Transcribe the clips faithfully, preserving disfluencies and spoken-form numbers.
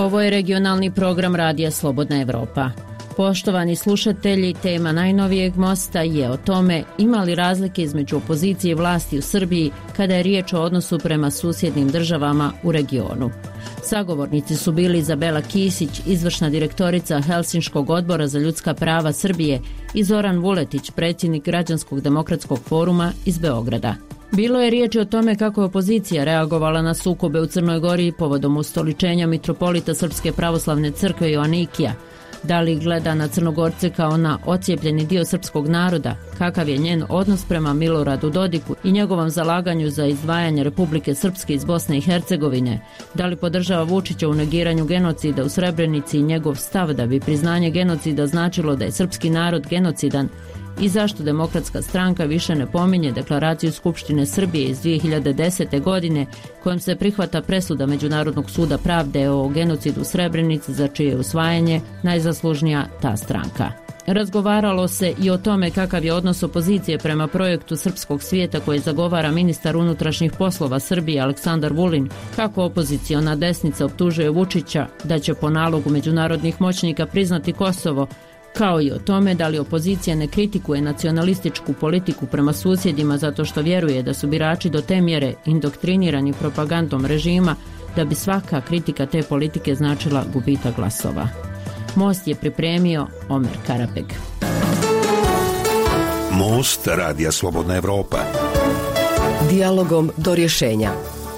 Ovo je regionalni program Radija Slobodna Evropa. Poštovani slušatelji, tema najnovijeg Mosta je o tome ima li razlike između opozicije i vlasti u Srbiji kada je riječ o odnosu prema susjednim državama u regionu. Sagovornici su bili Izabela Kisić, izvršna direktorica Helsinškog odbora za ljudska prava Srbije, i Zoran Vuletić, predsjednik Građanskog demokratskog foruma iz Beograda. Bilo je riječi o tome kako je opozicija reagovala na sukobe u Crnoj Gori povodom ustoličenja mitropolita Srpske pravoslavne crkve Joanikija. Da li gleda na Crnogorce kao na ocijepljeni dio srpskog naroda, kakav je njen odnos prema Miloradu Dodiku i njegovom zalaganju za izdvajanje Republike Srpske iz Bosne i Hercegovine, da li podržava Vučića u negiranju genocida u Srebrenici i njegov stav da bi priznanje genocida značilo da je srpski narod genocidan, i zašto Demokratska stranka više ne pominje deklaraciju Skupštine Srbije iz dvije hiljade desete. godine kojom se prihvata presuda Međunarodnog suda pravde o genocidu u Srebrenici, za čije je usvajanje najzaslužnija ta stranka. Razgovaralo se i o tome kakav je odnos opozicije prema projektu Srpskog svijeta koji zagovara ministar unutrašnjih poslova Srbije Aleksandar Vulin, kako opoziciona desnica optužuje Vučića da će po nalogu međunarodnih moćnika priznati Kosovo, kao i o tome da li opozicija ne kritikuje nacionalističku politiku prema susjedima zato što vjeruje da su birači do te mjere indoktrinirani propagandom režima da bi svaka kritika te politike značila gubitak glasova. Most je pripremio Omer Karapeg. Most Radija Slobodna Evropa. Dijalogom do rješenja.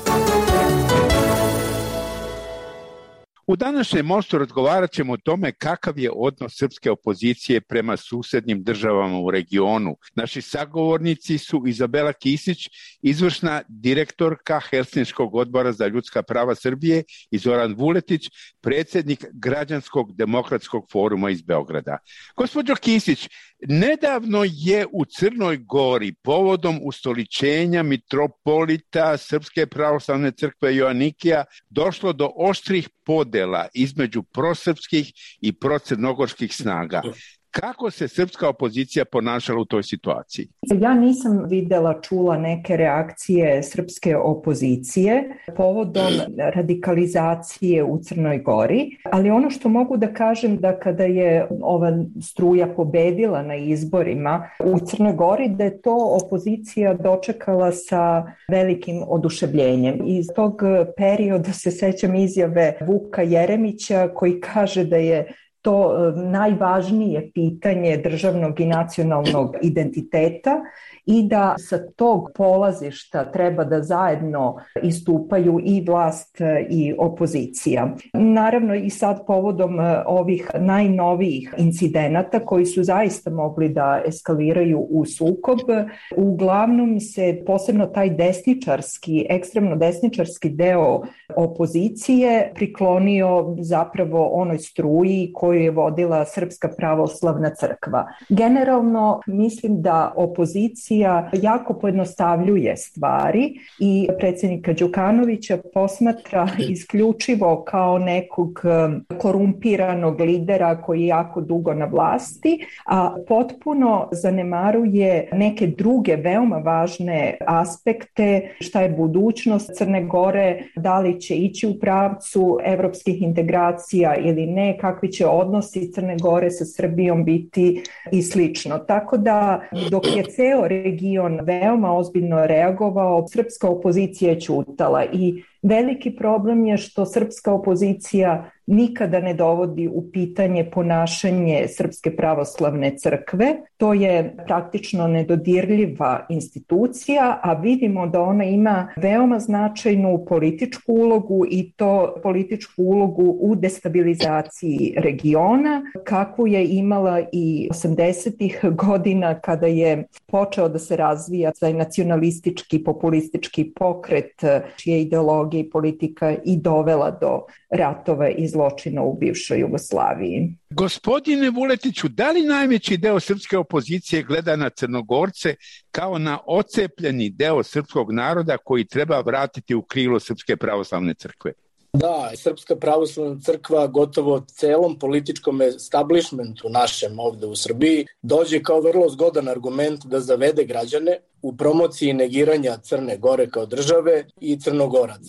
U današnjem Mostu razgovarat ćemo o tome kakav je odnos srpske opozicije prema susjednim državama u regionu. Naši sagovornici su Izabela Kisić, izvršna direktorka Helsinškog odbora za ljudska prava Srbije, i Zoran Vuletić, predsjednik Građanskog demokratskog foruma iz Beograda. Gospođo Kisić, nedavno je u Crnoj Gori povodom ustoličenja mitropolita Srpske pravoslavne crkve Joanikija došlo do oštrih podjela između prosrpskih i procrnogorskih snaga. Kako se srpska opozicija ponašala u toj situaciji? Ja nisam videla, čula neke reakcije srpske opozicije povodom radikalizacije u Crnoj Gori, ali ono što mogu da kažem da kada je ova struja pobedila na izborima u Crnoj Gori, da je to opozicija dočekala sa velikim oduševljenjem. Iz tog perioda se sećam izjave Vuka Jeremića koji kaže da je to najvažnije pitanje državnog i nacionalnog identiteta i da sa tog polazišta treba da zajedno istupaju i vlast i opozicija. Naravno i sad povodom ovih najnovijih incidenata koji su zaista mogli da eskaliraju u sukob, uglavnom se posebno taj desničarski, ekstremno desničarski deo opozicije priklonio zapravo onoj struji koju je vodila Srpska pravoslavna crkva. Generalno mislim da opozicija jako pojednostavljuje stvari i predsjednika Đukanovića posmatra isključivo kao nekog korumpiranog lidera koji je jako dugo na vlasti, a potpuno zanemaruje neke druge veoma važne aspekte, šta je budućnost Crne Gore, da li će ići u pravcu evropskih integracija ili ne, kakvi će odnosi Crne Gore sa Srbijom biti i slično. Tako da dok je ceo region veoma ozbiljno reagovao, srpska opozicija je ćutala i veliki problem je što srpska opozicija nikada ne dovodi u pitanje ponašanje Srpske pravoslavne crkve. To je praktično nedodirljiva institucija, a vidimo da ona ima veoma značajnu političku ulogu i to političku ulogu u destabilizaciji regiona, kakvu je imala i osamdesetih godina kada je počeo da se razvija taj nacionalistički, populistički pokret čije ideologija i politika i dovela do ratova i zločina u bivšoj Jugoslaviji. Gospodine Vuletiću, da li najveći deo srpske opozicije gleda na Crnogorce kao na ocepljeni deo srpskog naroda koji treba vratiti u krilo Srpske pravoslavne crkve? Da, Srpska pravoslavna crkva gotovo celom političkom establishmentu našem ovde u Srbiji dođe kao vrlo zgodan argument da zavede građane u promociji negiranja Crne Gore kao države i Crnogoraca.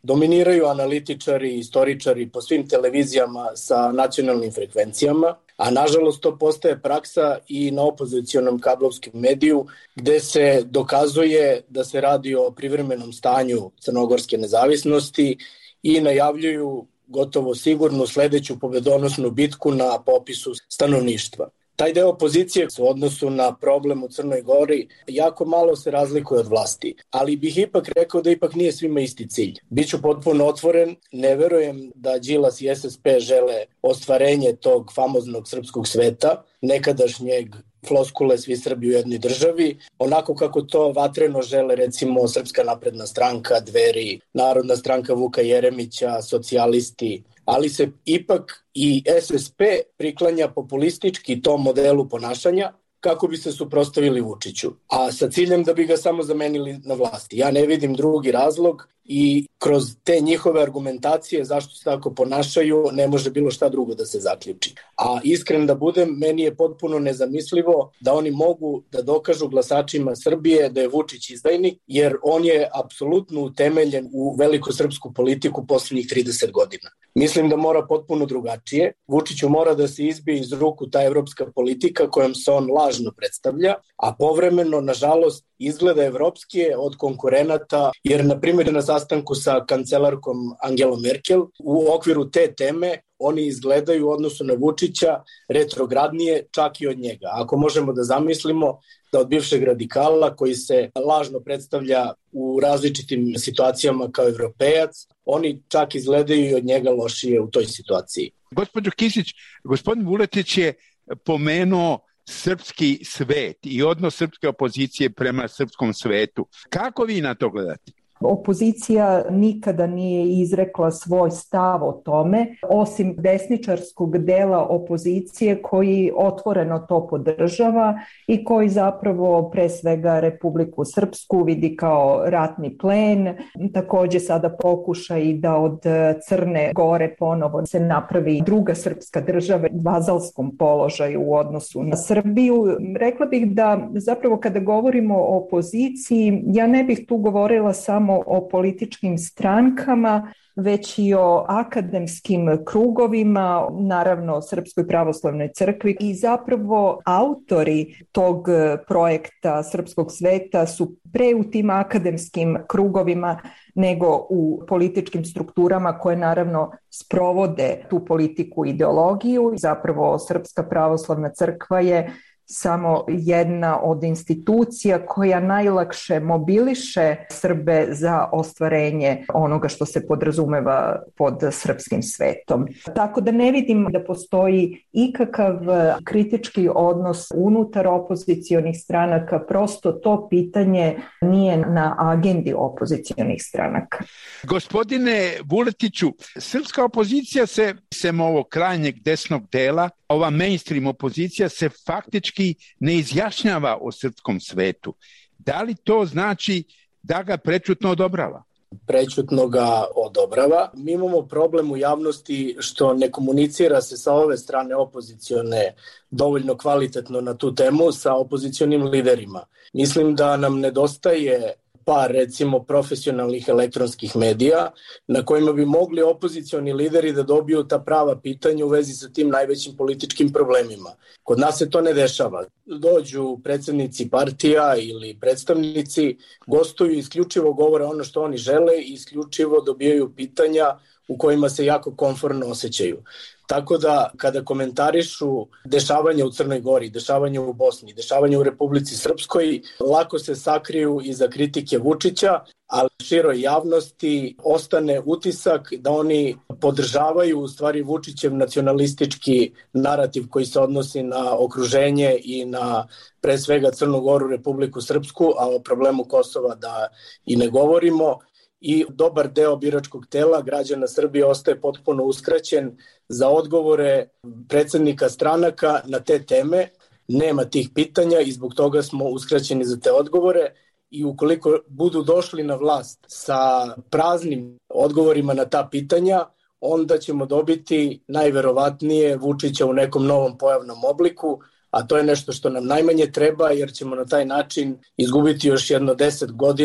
dominiraju analitičari, istoričari po svim televizijama sa nacionalnim frekvencijama, a nažalost to postaje praksa i na opozicionom kablovskom mediju, gde se dokazuje da se radi o privremenom stanju crnogorske nezavisnosti i najavljuju gotovo sigurno sledeću pobedonosnu bitku na popisu stanovništva. Taj deo opozicije u odnosu na problem u Crnoj Gori jako malo se razlikuje od vlasti, ali bih ipak rekao da ipak nije svima isti cilj. Biću potpuno otvoren, ne verujem da Đilas i S S P žele ostvarenje tog famoznog srpskog sveta, nekadašnjeg floskule svi Srbi u jednoj državi, onako kako to vatreno žele recimo Srpska napredna stranka, Dveri, Narodna stranka Vuka Jeremića, socijalisti, ali se ipak i S S P priklanja populistički tom modelu ponašanja kako bi se suprotstavili Vučiću, a sa ciljem da bi ga samo zamenili na vlasti. Ja ne vidim drugi razlog i kroz te njihove argumentacije zašto se tako ponašaju ne može bilo šta drugo da se zaključi. A iskren da budem, meni je potpuno nezamislivo da oni mogu da dokažu glasačima Srbije da je Vučić izdajnik, jer on je apsolutno utemeljen u velikosrpsku politiku poslednjih trideset godina. Mislim da mora potpuno drugačije. Vučiću mora da se izbije iz ruku ta evropska politika kojom se on lažno predstavlja, a povremeno, nažalost, izgleda evropskije od konkurenata, jer, na primjer, na sastanku sa kancelarkom Angelom Merkel, u okviru te teme, oni izgledaju u odnosu na Vučića retrogradnije čak i od njega. Ako možemo da zamislimo da od bivšeg radikala koji se lažno predstavlja u različitim situacijama kao evropejac, oni čak izgledaju i od njega lošije u toj situaciji. Gospođo Kisić, gospodin Vuletić je pomenuo srpski svet i odnos srpske opozicije prema srpskom svetu. Kako vi na to gledate? Opozicija nikada nije izrekla svoj stav o tome, osim desničarskog dela opozicije koji otvoreno to podržava i koji zapravo pre svega Republiku Srpsku vidi kao ratni plen. Takođe sada pokuša i da od Crne Gore ponovo se napravi druga srpska država u vazalskom položaju u odnosu na Srbiju. Rekla bih da zapravo kada govorimo o opoziciji, ja ne bih tu govorila samo o političkim strankama, već i o akademskim krugovima, naravno Srpskoj pravoslavnoj crkvi, i zapravo autori tog projekta Srpskog sveta su pre u tim akademskim krugovima nego u političkim strukturama koje naravno sprovode tu politiku i ideologiju. Zapravo Srpska pravoslavna crkva je samo jedna od institucija koja najlakše mobiliše Srbe za ostvarenje onoga što se podrazumeva pod srpskim svetom. Tako da ne vidim da postoji ikakav kritički odnos unutar opozicionih stranaka, prosto to pitanje nije na agendi opozicionih stranaka. Gospodine Vuletiću, srpska opozicija se, sem ovog krajnjeg desnog dela, ova mainstream opozicija se faktički ne izjašnjava o srpskom svetu. Da li to znači da ga prečutno odobrava? Prečutno ga odobrava. Mi imamo problem u javnosti što ne komunicira se sa ove strane opozicione dovoljno kvalitetno na tu temu sa opozicionim liderima. Mislim da nam nedostaje par, recimo, profesionalnih elektronskih medija na kojima bi mogli opozicioni lideri da dobiju ta prava pitanja u vezi sa tim najvećim političkim problemima. Kod nas se to ne dešava. Dođu predsednici partija ili predstavnici, gostuju, isključivo govore ono što oni žele i isključivo dobijaju pitanja u kojima se jako komfortno osjećaju. Tako da kada komentarišu dešavanja u Crnoj Gori, dešavanja u Bosni, dešavanja u Republici Srpskoj, lako se sakriju iza kritike Vučića, ali široj javnosti ostane utisak da oni podržavaju u stvari Vučićev nacionalistički narativ koji se odnosi na okruženje i na pre svega Crnu Goru, Republiku Srpsku, a o problemu Kosova da i ne govorimo. I dobar deo biračkog tela građana Srbije ostaje potpuno uskraćen za odgovore predsednika stranaka na te teme. Nema tih pitanja i zbog toga smo uskraćeni za te odgovore. I ukoliko budu došli na vlast sa praznim odgovorima na ta pitanja, onda ćemo dobiti najverovatnije Vučića u nekom novom pojavnom obliku, a to je nešto što nam najmanje treba, jer ćemo na taj način izgubiti još jedno deset godina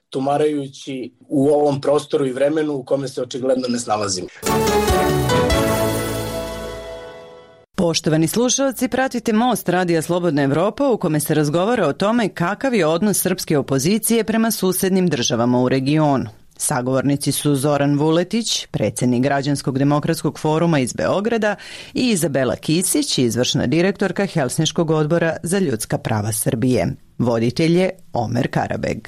tumarajući u ovom prostoru i vremenu u kome se očigledno ne snalazimo. Poštovani slušalci, pratite Most Radija Slobodna Evropa u kome se razgovara o tome kakav je odnos srpske opozicije prema susednim državama u regionu. Sagovornici su Zoran Vuletić, predsjednik Građanskog demokratskog foruma iz Beograda, i Izabela Kisić, izvršna direktorka Helsinškog odbora za ljudska prava Srbije. Voditelj je Omer Karabeg.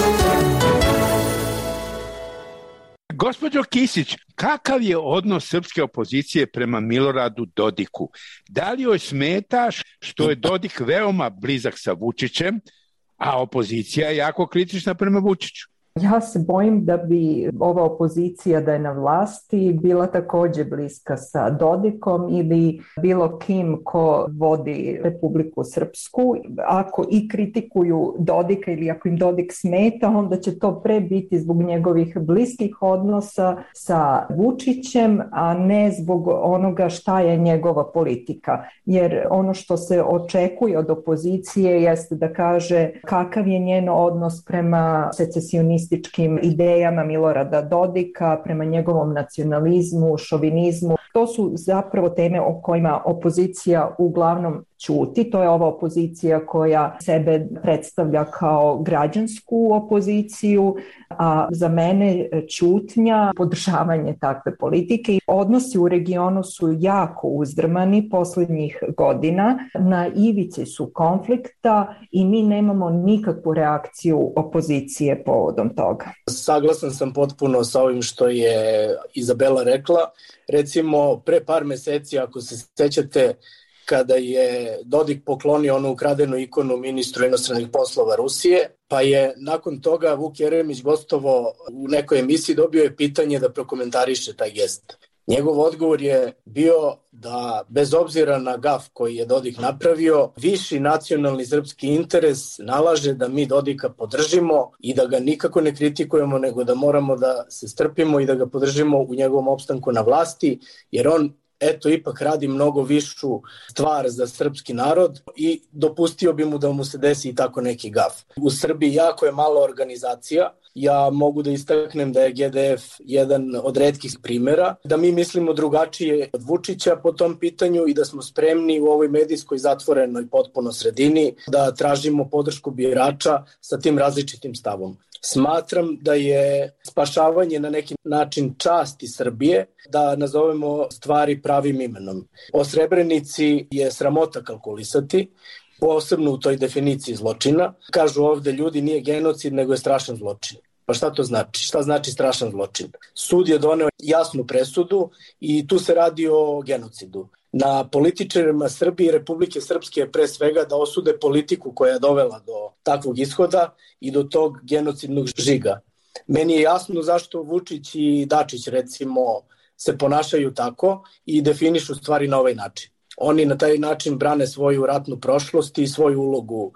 Gospođo Kisić, kakav je odnos srpske opozicije prema Miloradu Dodiku? Da li joj smeta što je Dodik veoma blizak sa Vučićem, a opozicija je jako kritična prema Vučiću? Ja se bojim da bi ova opozicija da je na vlasti bila također bliska sa Dodikom ili bilo kim ko vodi Republiku Srpsku. Ako i kritikuju Dodika ili ako im Dodik smeta, onda će to pre biti zbog njegovih bliskih odnosa sa Vučićem, a ne zbog onoga šta je njegova politika. Jer ono što se očekuje od opozicije jeste da kaže kakav je njen odnos prema secesionističkim idejama Milorada Dodika, prema njegovom nacionalizmu, šovinizmu. To su zapravo teme o kojima opozicija uglavnom ćuti. To je ova opozicija koja sebe predstavlja kao građansku opoziciju, a za mene ćutnja, podržavanje takve politike. Odnosi u regionu su jako uzdrmani posljednjih godina, na ivici su konflikta i mi nemamo nikakvu reakciju opozicije povodom toga. Saglasan sam potpuno sa ovim što je Izabela rekla. Recimo, pre par meseci, ako se sećate, kada je Dodik poklonio onu ukradenu ikonu ministru inostranih poslova Rusije, pa je nakon toga Vuk Jeremić gostovo u nekoj emisiji, dobio je pitanje da prokomentariše taj gest. Njegov odgovor je bio da bez obzira na gaf koji je Dodik napravio, viši nacionalni srpski interes nalaže da mi Dodika podržimo i da ga nikako ne kritikujemo, nego da moramo da se strpimo i da ga podržimo u njegovom opstanku na vlasti, jer on eto ipak radi mnogo višu stvar za srpski narod i dopustio bi mu da mu se desi i tako neki gaf. U Srbiji jako je malo organizacija. Ja mogu da istaknem da je G D F jedan od retkih primjera, da mi mislimo drugačije od Vučića po tom pitanju i da smo spremni u ovoj medijskoj zatvorenoj potpuno sredini da tražimo podršku birača sa tim različitim stavom. Smatram da je spašavanje na neki način časti Srbije, da nazovemo stvari pravim imenom. O Srebrenici je sramota kalkulisati, posebno u toj definiciji zločina. Kažu ovde ljudi nije genocid, nego je strašan zločin. Pa šta to znači? Šta znači strašan zločin? Sud je doneo jasnu presudu i tu se radi o genocidu. Na političarima Srbije i Republike Srpske je pre svega da osude politiku koja je dovela do takvog ishoda i do tog genocidnog žiga. Meni je jasno zašto Vučić i Dačić recimo se ponašaju tako i definišu stvari na ovaj način. Oni na taj način brane svoju ratnu prošlost i svoju ulogu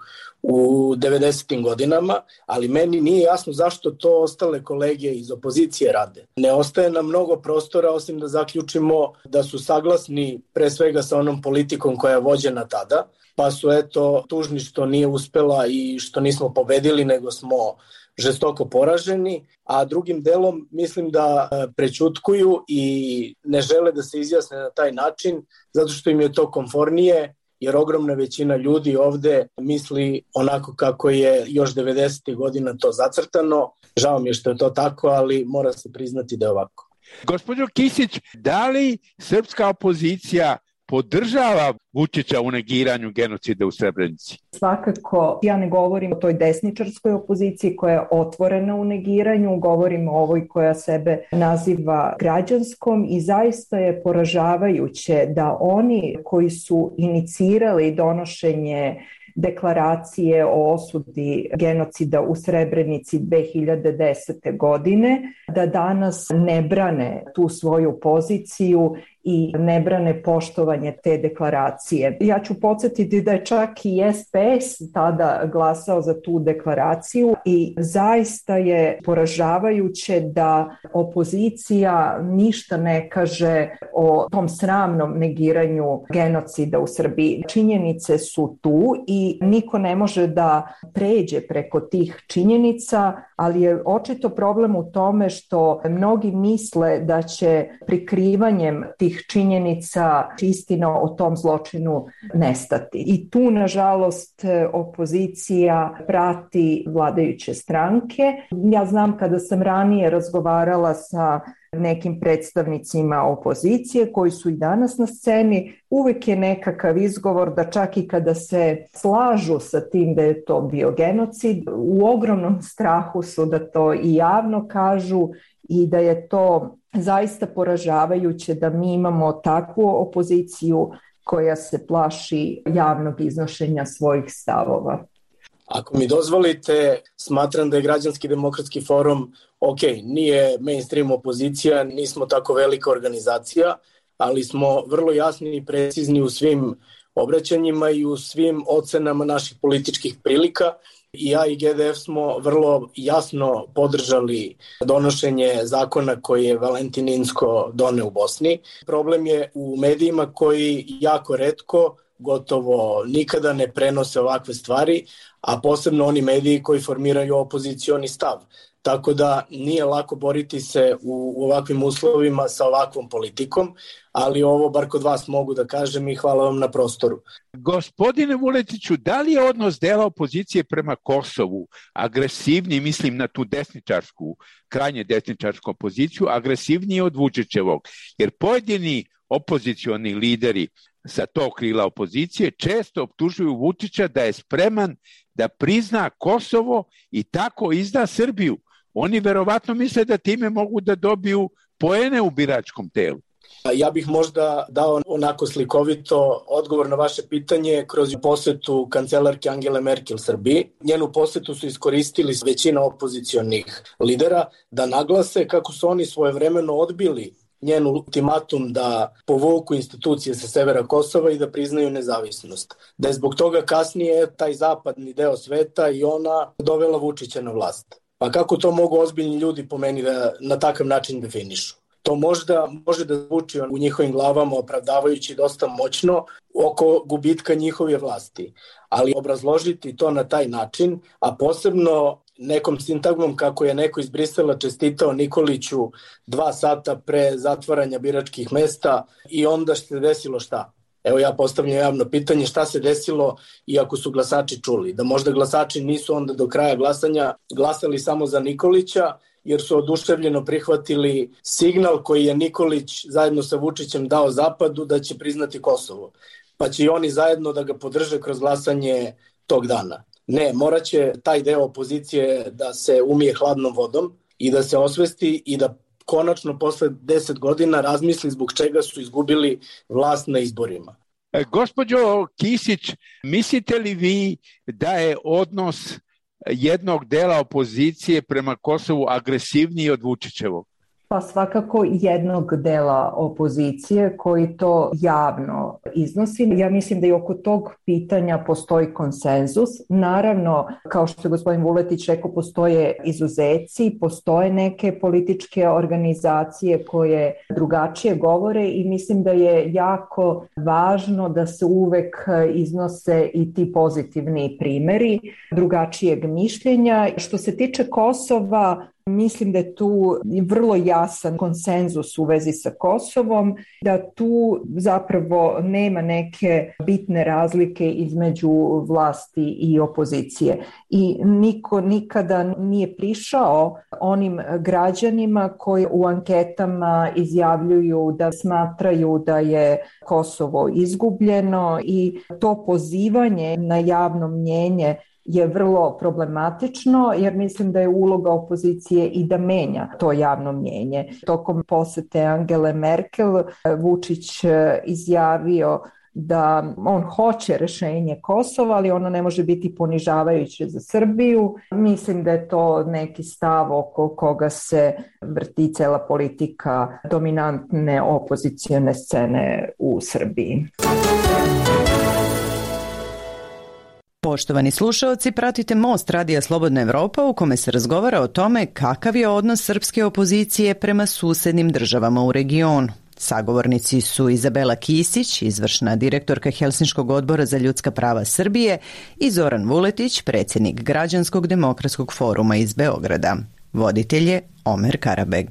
u devedesetim godinama, ali meni nije jasno zašto to ostale kolege iz opozicije rade. Ne ostaje nam mnogo prostora osim da zaključimo da su saglasni pre svega sa onom politikom koja je vođena tada, pa su eto tužni što nije uspela i što nismo pobedili, nego smo žestoko poraženi, a drugim delom mislim da prećutkuju i ne žele da se izjasne na taj način, zato što im je to komfornije, jer ogromna većina ljudi ovde misli onako kako je još devedesetih godina to zacrtano. Žao mi je što je to tako, ali mora se priznati da je ovako. Gospođo Kisić, da li srpska opozicija podržava Vučića u negiranju genocida u Srebrenici? Svakako, ja ne govorim o toj desničarskoj opoziciji koja je otvorena u negiranju, govorim o ovoj koja sebe naziva građanskom i zaista je poražavajuće da oni koji su inicirali donošenje deklaracije o osudi genocida u Srebrenici dve hiljade desete. godine, da danas ne brane tu svoju poziciju i ne brane poštovanje te deklaracije. Ja ću podsjetiti da je čak i S P S tada glasao za tu deklaraciju i zaista je poražavajuće da opozicija ništa ne kaže o tom sramnom negiranju genocida u Srbiji. Činjenice su tu i niko ne može da pređe preko tih činjenica, ali je očito problem u tome što mnogi misle da će prikrivanjem tih činjenica istina o tom zločinu nestati. I tu, nažalost, opozicija prati vladajuće stranke. Ja znam kada sam ranije razgovarala sa nekim predstavnicima opozicije koji su i danas na sceni, uvek je nekakav izgovor da čak i kada se slažu sa tim da je to bio genocid, u ogromnom strahu su da to i javno kažu i da je to zaista poražavajuće da mi imamo takvu opoziciju koja se plaši javnog iznošenja svojih stavova. Ako mi dozvolite, smatram da je Građanski demokratski forum, ok, nije mainstream opozicija, nismo tako velika organizacija, ali smo vrlo jasni i precizni u svim obraćanjima i u svim ocenama naših političkih prilika. I ja i G D F smo vrlo jasno podržali donošenje zakona koji je Valentin Inzko doneo u Bosni. Problem je u medijima koji jako retko, gotovo nikada ne prenose ovakve stvari, a posebno oni mediji koji formiraju opozicioni stav. Tako da nije lako boriti se u, u ovakvim uslovima sa ovakvom politikom, ali ovo bar kod vas mogu da kažem i hvala vam na prostoru. Gospodine Vuletiću, da li je odnos dela opozicije prema Kosovu agresivniji, mislim na tu desničarsku, krajnje desničarsku opoziciju, agresivniji od Vučićevog? Jer pojedini opozicioni lideri sa tog krila opozicije često optužuju Vučića da je spreman da prizna Kosovo i tako izda Srbiju. Oni verovatno misle da time mogu da dobiju poene u biračkom telu. Ja bih možda dao onako slikovito odgovor na vaše pitanje kroz posetu kancelarke Angele Merkel Srbiji. Njenu posetu su iskoristili većina opozicionih lidera da naglase kako su oni svojevremeno odbili njen ultimatum da povuku institucije sa severa Kosova i da priznaju nezavisnost. Da je zbog toga kasnije taj zapadni deo sveta i ona dovela Vučića na vlast. Pa kako to mogu ozbiljni ljudi po meni da na takav način definišu? To možda može da zvuči u njihovim glavama opravdavajući dosta moćno oko gubitka njihove vlasti. Ali obrazložiti to na taj način, a posebno nekom sintagmom kako je neko iz Brisela čestitao Nikoliću dva sata pre zatvaranja biračkih mesta i onda što se desilo šta? Evo ja postavljam javno pitanje šta se desilo iako su glasači čuli. Da možda glasači nisu onda do kraja glasanja glasali samo za Nikolića jer su oduševljeno prihvatili signal koji je Nikolić zajedno sa Vučićem dao Zapadu da će priznati Kosovo. Pa će i oni zajedno da ga podrže kroz glasanje tog dana. Ne, morat će taj deo opozicije da se umije hladnom vodom i da se osvesti i da konačno posle deset godina razmisli zbog čega su izgubili vlast na izborima. E, gospođo Kisić, mislite li vi da je odnos jednog dela opozicije prema Kosovu agresivniji od Vučićevog? Pa svakako jednog dela opozicije koji to javno iznosi. Ja mislim da i oko tog pitanja postoji konsenzus. Naravno, kao što je gospodin Vuletić rekao, postoje izuzeci, postoje neke političke organizacije koje drugačije govore i mislim da je jako važno da se uvek iznose i ti pozitivni primeri drugačijeg mišljenja. Što se tiče Kosova, mislim da je tu vrlo jasan konsenzus u vezi sa Kosovom, da tu zapravo nema neke bitne razlike između vlasti i opozicije. I niko nikada nije prišao onim građanima koji u anketama izjavljuju da smatraju da je Kosovo izgubljeno i to pozivanje na javno mnjenje je vrlo problematično jer mislim da je uloga opozicije i da menja to javno mnjenje. Tokom posete Angele Merkel Vučić izjavio da on hoće rešenje Kosova, ali ono ne može biti ponižavajuće za Srbiju. Mislim da je to neki stav oko koga se vrti cela politika dominantne opozicione scene u Srbiji. Poštovani slušaoci, pratite Most Radija Slobodna Evropa u kome se razgovara o tome kakav je odnos srpske opozicije prema susednim državama u regionu. Sagovornici su Izabela Kisić, izvršna direktorka Helsinškog odbora za ljudska prava Srbije, i Zoran Vuletić, predsjednik Građanskog demokratskog foruma iz Beograda. Voditelj je Omer Karabeg.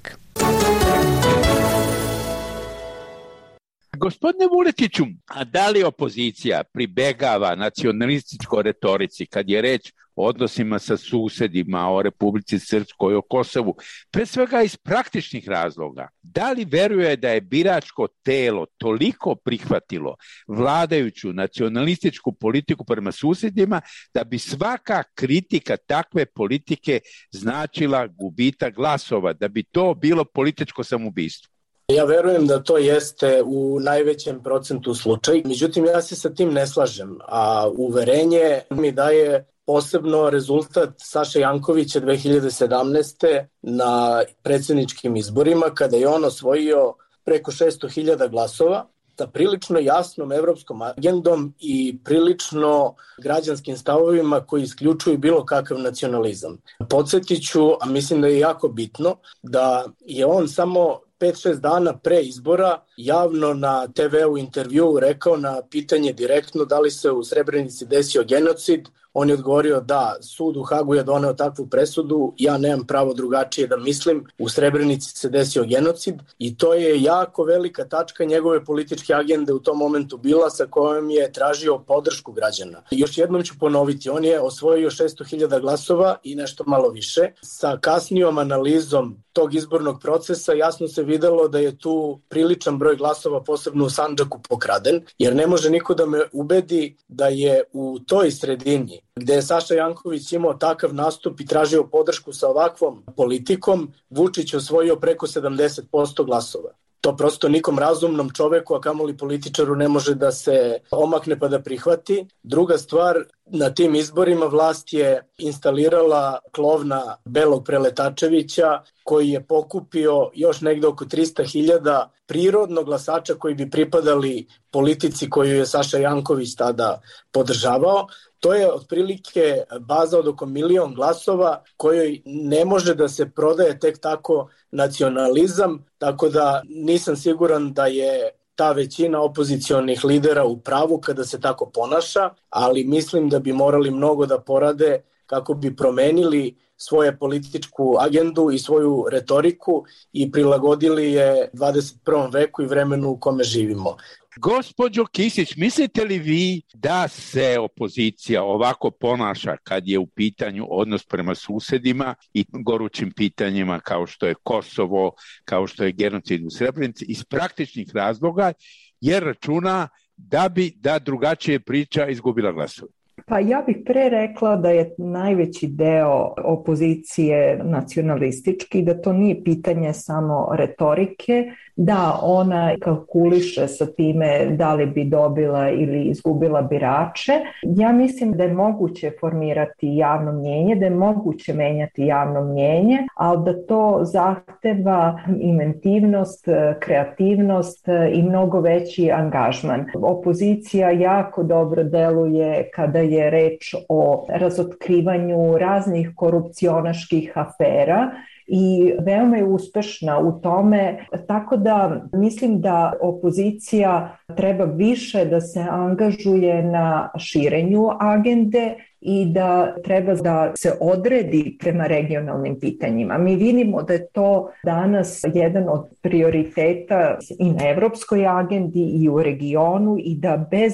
Gospodine Vuletiću, a da li opozicija pribegava nacionalističkoj retorici kad je reč o odnosima sa susedima, o Republici Srpskoj, o Kosovu, pre svega iz praktičnih razloga? Da li veruje da je biračko telo toliko prihvatilo vladajuću nacionalističku politiku prema susedima da bi svaka kritika takve politike značila gubitak glasova, da bi to bilo političko samoubistvo? Ja verujem da to jeste u najvećem procentu slučaj, međutim ja se sa tim ne slažem, a uverenje mi daje posebno rezultat Saše Jankovića dve hiljade sedamnaeste. na predsjedničkim izborima, kada je on osvojio preko šesto hiljada glasova sa prilično jasnom evropskom agendom i prilično građanskim stavovima koji isključuju bilo kakav nacionalizam. Podsjetiću, a mislim da je jako bitno, da je on samo pet šest dana pre izbora javno na te ve-u intervjuu rekao na pitanje direktno da li se u Srebrenici desio genocid. On je odgovorio da, sud u Hagu je doneo takvu presudu, ja nemam pravo drugačije da mislim, u Srebrenici se desio genocid i to je jako velika tačka njegove političke agende u tom momentu bila, sa kojom je tražio podršku građana. Još jednom ću ponoviti, on je osvojio šesto hiljada glasova i nešto malo više. Sa kasnijom analizom tog izbornog procesa jasno se videlo da je tu priličan broj glasova, posebno u Sandžaku, pokraden, jer ne može niko da me ubedi da je u toj sredini gde je Saša Janković imao takav nastup i tražio podršku sa ovakvom politikom, Vučić osvojio preko sedamdeset posto glasova. To prosto nikom razumnom čoveku, a kamoli političaru, ne može da se omakne pa da prihvati. Druga stvar, na tim izborima vlast je instalirala klovna Belog Preletačevića, koji je pokupio još negde oko trista hiljada prirodno glasača koji bi pripadali politici koju je Saša Janković tada podržavao. To je otprilike baza od oko milion glasova kojoj ne može da se prodaje tek tako nacionalizam, tako da nisam siguran da je ta većina opozicionih lidera u pravu kada se tako ponaša, ali mislim da bi morali mnogo da porade kako bi promenili svoju političku agendu i svoju retoriku i prilagodili je dvadeset prvom veku i vremenu u kome živimo. Gospođo Kisić, mislite li vi da se opozicija ovako ponaša kad je u pitanju odnos prema susedima i gorućim pitanjima kao što je Kosovo, kao što je genocid u Srebrenici, iz praktičnih razloga, jer računa da bi da drugačije priča izgubila glasove? Pa ja bih pre rekla da je najveći deo opozicije nacionalistički, da to nije pitanje samo retorike, da ona kalkuliše sa time da li bi dobila ili izgubila birače. Ja mislim da je moguće formirati javno mnjenje, da je moguće menjati javno mnjenje, ali da to zahteva inventivnost, kreativnost i mnogo veći angažman. Opozicija jako dobro deluje kada je reč o razotkrivanju raznih korupcionaških afera i veoma je uspešna u tome, tako da mislim da opozicija treba više da se angažuje na širenju agende i da treba da se odredi prema regionalnim pitanjima. Mi vidimo da je to danas jedan od prioriteta i na evropskoj agendi i u regionu i da bez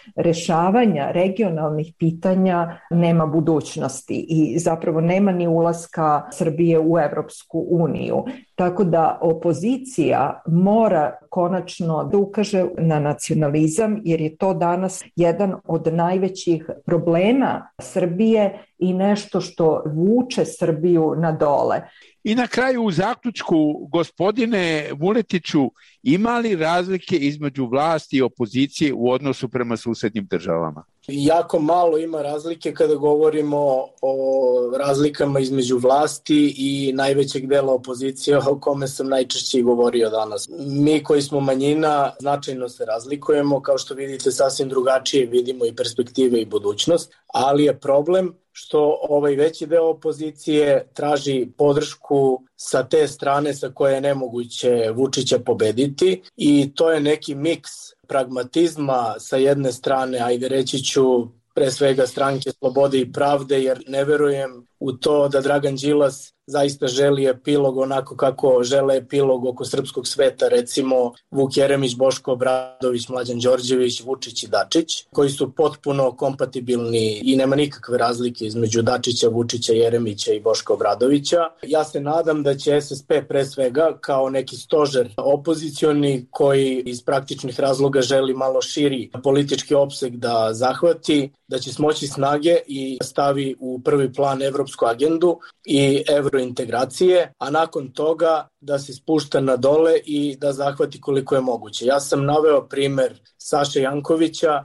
rešavanja regionalnih pitanja nema budućnosti i zapravo nema ni ulaska Srbije u Evropsku Evropsku uniju. Tako da opozicija mora konačno da ukaže na nacionalizam, jer je to danas jedan od najvećih problema Srbije i nešto što vuče Srbiju na dole. I na kraju u zaključku, gospodine Vuletiću, ima li razlike između vlasti i opozicije u odnosu prema susednim državama? Jako malo ima razlike kada govorimo o razlikama između vlasti i najvećeg dela opozicije o kome sam najčešće govorio danas. Mi koji smo manjina značajno se razlikujemo, kao što vidite sasvim drugačije vidimo i perspektive i budućnost, ali je problem što ovaj veći deo opozicije traži podršku sa te strane sa koje je nemoguće Vučića pobediti i to je neki miks pragmatizma sa jedne strane, ajde reći ću pre svega Stranke slobode i pravde, jer ne verujem u to da Dragan Đilas zaista želi epilog onako kako žele epilog oko srpskog sveta, recimo Vuk Jeremić, Boško Obradović, Mlađan Đorđević, Vučić i Dačić, koji su potpuno kompatibilni i nema nikakve razlike između Dačića, Vučića, Jeremića i Boška Obradovića. Ja se nadam da će S S P pre svega kao neki stožer opozicioni koji iz praktičnih razloga želi malo širi politički opseg da zahvati, da će smoći snage i stavi u prvi plan evropsku agendu i evrointegracije, a nakon toga da se spušta na dole i da zahvati koliko je moguće. Ja sam naveo primer Saše Jankovića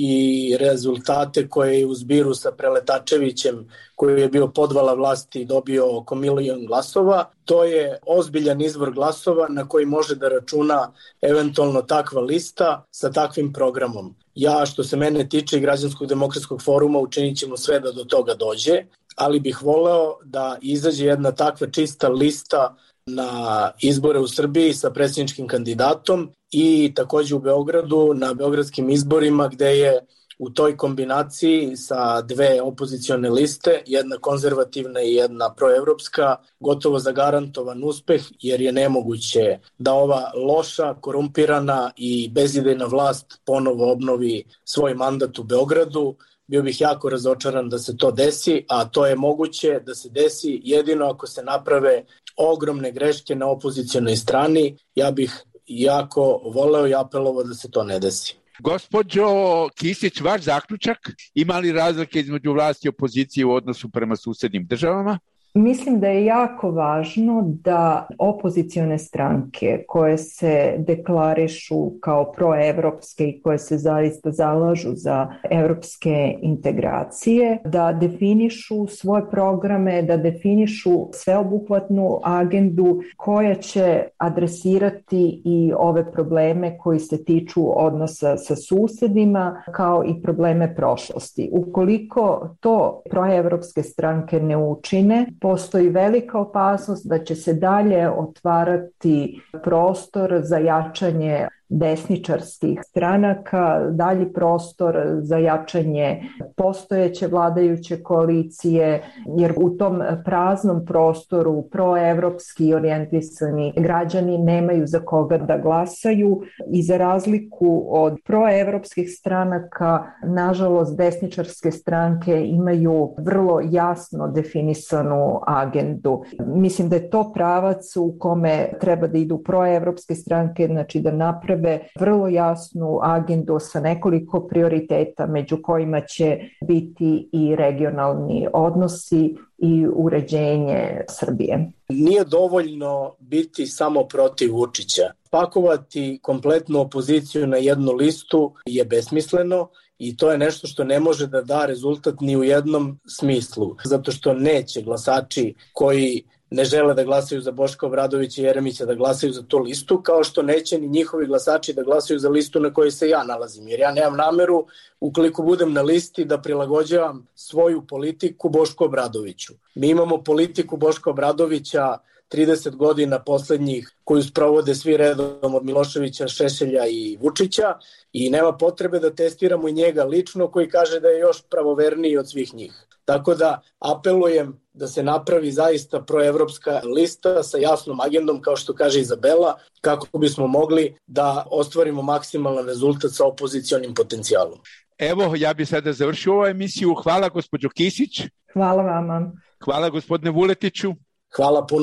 i rezultate koje je u zbiru sa Preletačevićem, koji je bio podvala vlasti, dobio oko milion glasova. To je ozbiljan izvor glasova na koji može da računa eventualno takva lista sa takvim programom. Ja, što se mene tiče i Građanskog demokratskog foruma, učinit ćemo sve da do toga dođe, ali bih voleo da izađe jedna takva čista lista na izbore u Srbiji sa predsjedničkim kandidatom i takođe u Beogradu na beogradskim izborima gde je u toj kombinaciji sa dve opozicione liste, jedna konzervativna i jedna proevropska, gotovo zagarantovan uspeh, jer je nemoguće da ova loša, korumpirana i bezidejna vlast ponovo obnovi svoj mandat u Beogradu. Bio bih jako razočaran da se to desi, a to je moguće da se desi jedino ako se naprave ogromne greške na opozicionoj strani. Ja bih jako voleo i apelovao da se to ne desi. Gospođo Kisić, vaš zaključak, ima li razlike između vlasti i opozicije u odnosu prema susednim državama? Mislim da je jako važno da opozicione stranke koje se deklarišu kao proevropske i koje se zaista zalažu za evropske integracije, da definišu svoje programe, da definišu sveobuhvatnu agendu koja će adresirati i ove probleme koji se tiču odnosa sa susedima, kao i probleme prošlosti. Ukoliko to proevropske stranke ne učine, postoji velika opasnost da će se dalje otvarati prostor za jačanje desničarskih stranaka, dalji prostor za jačanje postojeće vladajuće koalicije, jer u tom praznom prostoru proevropski orijentisani građani nemaju za koga da glasaju i za razliku od proevropskih stranaka, nažalost desničarske stranke imaju vrlo jasno definisanu agendu. Mislim da je to pravac u kome treba da idu proevropske stranke, znači da naprave vrlo jasnu agendu sa nekoliko prioriteta među kojima će biti i regionalni odnosi i uređenje Srbije. Nije dovoljno biti samo protiv Vučića. Pakovati kompletnu opoziciju na jednu listu je besmisleno i to je nešto što ne može da da rezultat ni u jednom smislu, zato što neće glasači koji ne žele da glasaju za Boška Obradovića i Jeremića da glasaju za tu listu, kao što neće ni njihovi glasači da glasaju za listu na kojoj se ja nalazim, jer ja nemam nameru, ukoliko budem na listi, da prilagođavam svoju politiku Bošku Obradoviću. Mi imamo politiku Boška Obradovića trideset godina poslednjih koju sprovode svi redom od Miloševića, Šešelja i Vučića i nema potrebe da testiramo i njega lično koji kaže da je još pravoverniji od svih njih. Tako da apelujem da se napravi zaista proevropska lista sa jasnom agendom, kao što kaže Izabela, kako bismo mogli da ostvarimo maksimalan rezultat sa opozicionim potencijalom. Evo, ja bih sada završio ovu emisiju. Hvala gospođo Kisić. Hvala vama. Hvala gospodine Vuletiću. Hvala puno.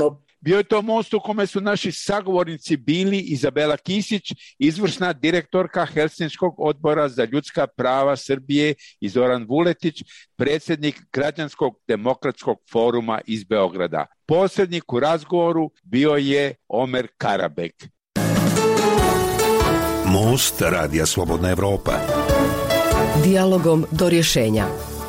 Bio je to most u kome su naši sagovornici bili Izabela Kisić, izvršna direktorka Helsinškog odbora za ljudska prava Srbije, i Zoran Vuletić, predsjednik Građanskog demokratskog foruma iz Beograda. Posrednik u razgovoru bio je Omer Karabek. Most Radija Slobodna Evropa. Dijalogom do rješenja.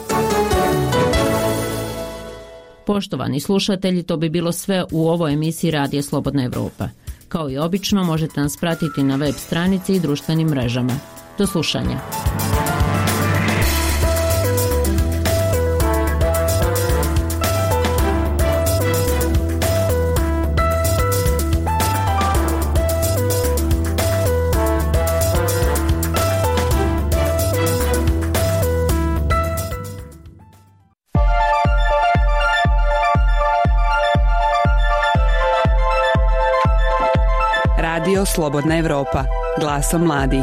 Poštovani slušatelji, to bi bilo sve u ovoj emisiji Radija Slobodna Evropa. Kao i obično, možete nas pratiti na web stranici i društvenim mrežama. Do slušanja. Radio Slobodna Evropa, glasom mladih.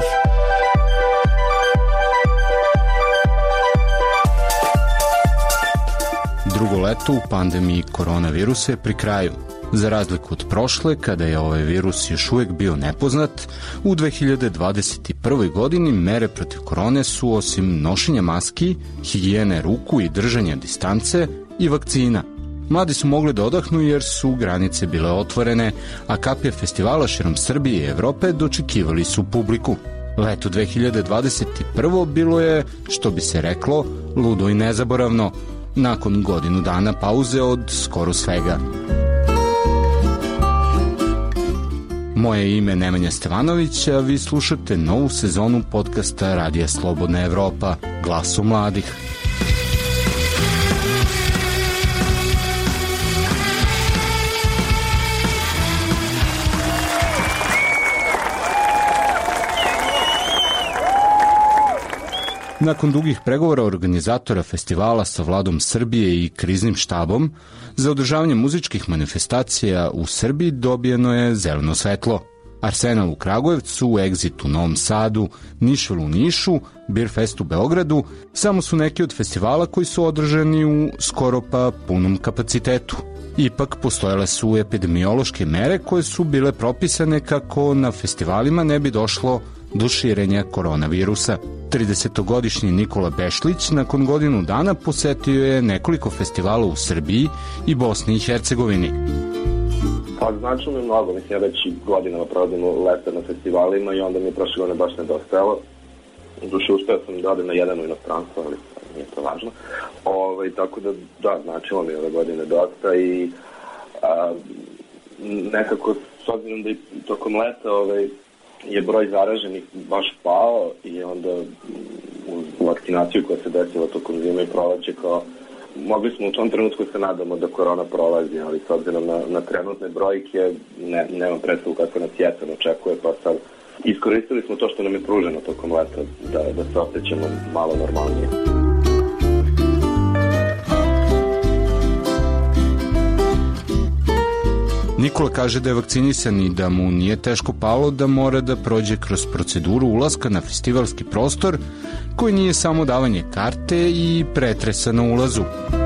Drugo leto u pandemiji koronavirusa je pri kraju. Za razliku od prošle, kada je ovaj virus još uvijek bio nepoznat, u dve hiljade dvadeset prvoj. godini mere protiv korone su, osim nošenja maski, higijene ruku i držanja distance, i vakcina. Mladi su mogli da odahnu jer su granice bile otvorene, a kapije festivala širom Srbije i Evrope dočekivali su publiku. Leto dve hiljade dvadeset prve. bilo je, što bi se reklo, ludo i nezaboravno, nakon godinu dana pauze od skoro svega. Moje ime je Nemanja Stevanović, a vi slušate novu sezonu podcasta Radija Slobodna Evropa, glasu mladih. Nakon dugih pregovora organizatora festivala sa vladom Srbije i kriznim štabom, za održavanje muzičkih manifestacija u Srbiji dobijeno je zeleno svetlo. Arsenal u Kragujevcu, Exit u Novom Sadu, Nišvel u Nišu, Beerfest u Beogradu samo su neki od festivala koji su održani u skoro pa punom kapacitetu. Ipak postojale su epidemiološke mere koje su bile propisane kako na festivalima ne bi došlo do širenja koronavirusa. tridesetogodišnji Nikola Bešlić nakon godinu dana posetio je nekoliko festivala u Srbiji i Bosni i Hercegovini. Pa značilo mi mnogo, mislim, ja već godinama provodim leta na festivalima i onda mi je prošle godine baš nedostajalo. Duše, uspeo sam da odem na jedan u inostranstvo, ali nije to važno. Ove, tako da, da, značilo mi ove godine dosta i a, nekako, s obzirom da i tokom leta ove, je broj zaraženih baš pao i onda u vakcinaciju koja se desila tokom zime i proleće, kao mogli smo u tom trenutku se nadamo da korona prolazi, ali s obzirom na, na trenutne brojke ne, nema predstavu kako nas jesen očekuje, pa sad iskoristili smo to što nam je pruženo tokom leta da, da se osjećamo malo normalnije. Nikola kaže da je vakcinisan i da mu nije teško palo da mora da prođe kroz proceduru ulaska na festivalski prostor, koji nije samo davanje karte i pretresa na ulazu.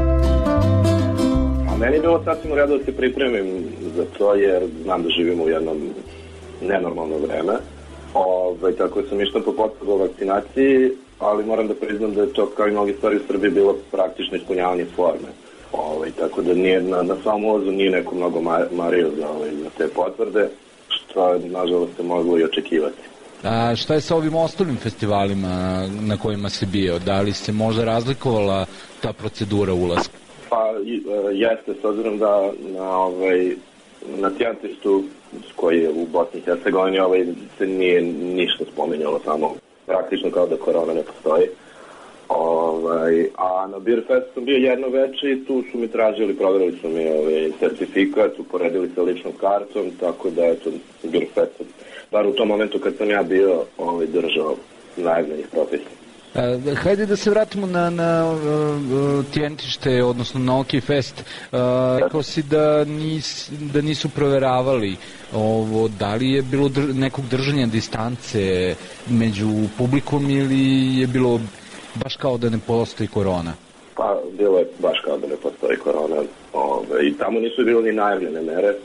A meni je bilo sasvim u redu da se pripremim za to, jer znam da živimo u jednom nenormalno vreme. Ove, tako sam išao po potvrdu o vakcinaciji, ali moram da priznam da je to, kao i mnogi stvari u Srbiji, bilo praktično ispunjavanje forme. Ovaj, tako da nije, na, na samom ulazu nije neko mnogo mario za, ovaj, za te potvrde, što nažalost se moglo i očekivati. A šta je sa ovim ostalim festivalima na kojima se bio? Da li se možda razlikovala ta procedura ulaska? Pa jeste, s obzirom da na, ovaj, na Tijentistu, koji je u Bosni i Hercegovini, ovaj, se nije ništa spominjalo, samo praktično kao da korona ne postoji. Ovaj, a na Beerfest sam bio jedno veče i tu su mi tražili, provjerili su mi ovaj, certifikat, uporedili sa ličnom kartom, tako da je to Beerfest, bar u tom momentu kad sam ja bio ovaj, držao najavljenih propisa. Uh, hajde da se vratimo na, na uh, Tijentište, odnosno na OK Fest. Uh, rekao si da, nis, da nisu proveravali ovo, da li je bilo dr- nekog držanja distance među publikom ili je bilo baš kao da ne postoji korona? Pa, bilo je baš kao da ne postoji korona. Ove, I tamo nisu bilo ni najavljene mere.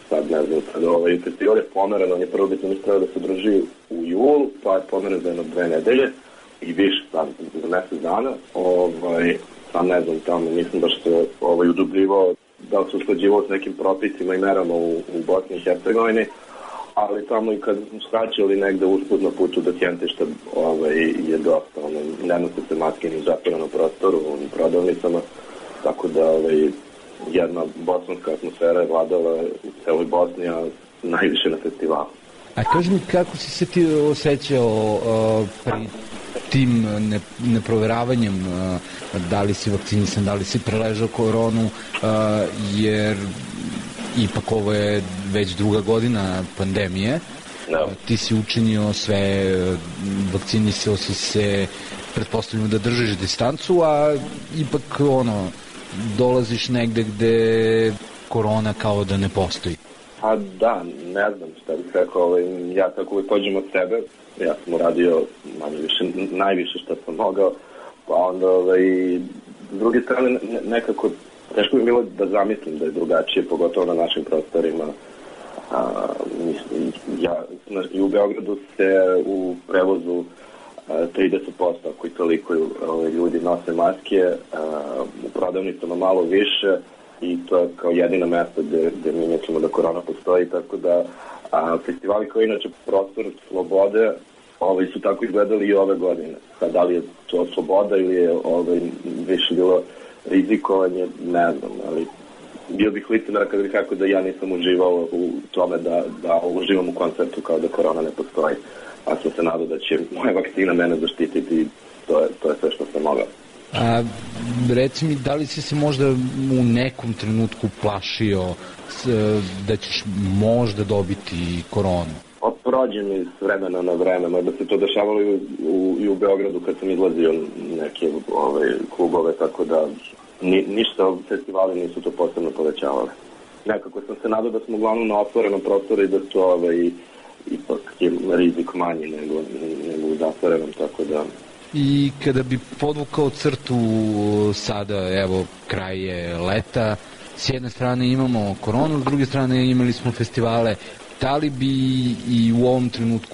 sad ne znam, sad ovaj festival je pomeren, on je prvo biti mislio da se održi u julu, pa je pomeren za jedno dve nedelje i više sad za mesec dana. Ovaj, sam ne znam, tamo nisam baš se ovaj, udubljivao da se usklađivao s nekim propisima i merama u, u Bosni i Hercegovini, ali tamo i kad smo skraćali negde usput na putu do Tjentišta ovaj, je dosta, ono, ne nose se maske ni zatvoreno prostoru u prodavnicama, tako da ovaj, jedna bosanska atmosfera je vladala u celoj Bosni, a najviše na festivalu. A kaži mi, kako si se ti osjećao uh, pri tim ne, neproveravanjem uh, da li si vakcinisan, da li si preležao koronu, uh, jer ipak ovo je već druga godina pandemije, no. uh, ti si učinio sve, vakcinisao si se, pretpostavljamo da držiš distancu, a ipak ono, dolaziš negde gde korona kao da ne postoji. A da, ne znam šta bih rekao, ovaj, ja tako uvijek pođem od sebe, ja sam uradio manje više, najviše što sam mogao, pa onda ovaj, s druge strane ne, nekako teško bi bilo da zamislim da je drugačije, pogotovo na našim prostorima. A, mislim, ja, i u Beogradu se u prevozu a, trideset posto ako i toliko ovaj, ljudi nose maske, a, u prodavnicama malo više, i to je kao jedina mesta gde, gde mi nećemo da korona postoji, tako da a, festivali koji inače prostor slobode ovaj, su tako izgledali i ove godine. Sad, da li je to sloboda ili je ovaj, više bilo rizikovanje, ne znam, ali bio bih licenar kada bih rekao da ja nisam uživao u tome da, da uživam u koncertu kao da korona ne postoji, a sam se nadao da će moja vakcina mene zaštititi i to je, to je sve što sam mogao. A, reci mi, da li si se možda u nekom trenutku plašio s, da ćeš možda dobiti koronu? Pa prođe mi s vremena na vreme, mada se to dešavalo i u, i u Beogradu kad sam izlazio neke ovaj, klubove, tako da ni, ništa festivali nisu to posebno povećavali. Nekako sam se nadao da smo uglavnom na otvorenom prostoru i da to ovaj, ipak je rizik manji nego, nego u zatvorenom, tako da... I kada bi podvukao crtu sada, evo, kraj je leta, s jedne strane imamo koronu, s druge strane imali smo festivale, da li bi i u ovom trenutku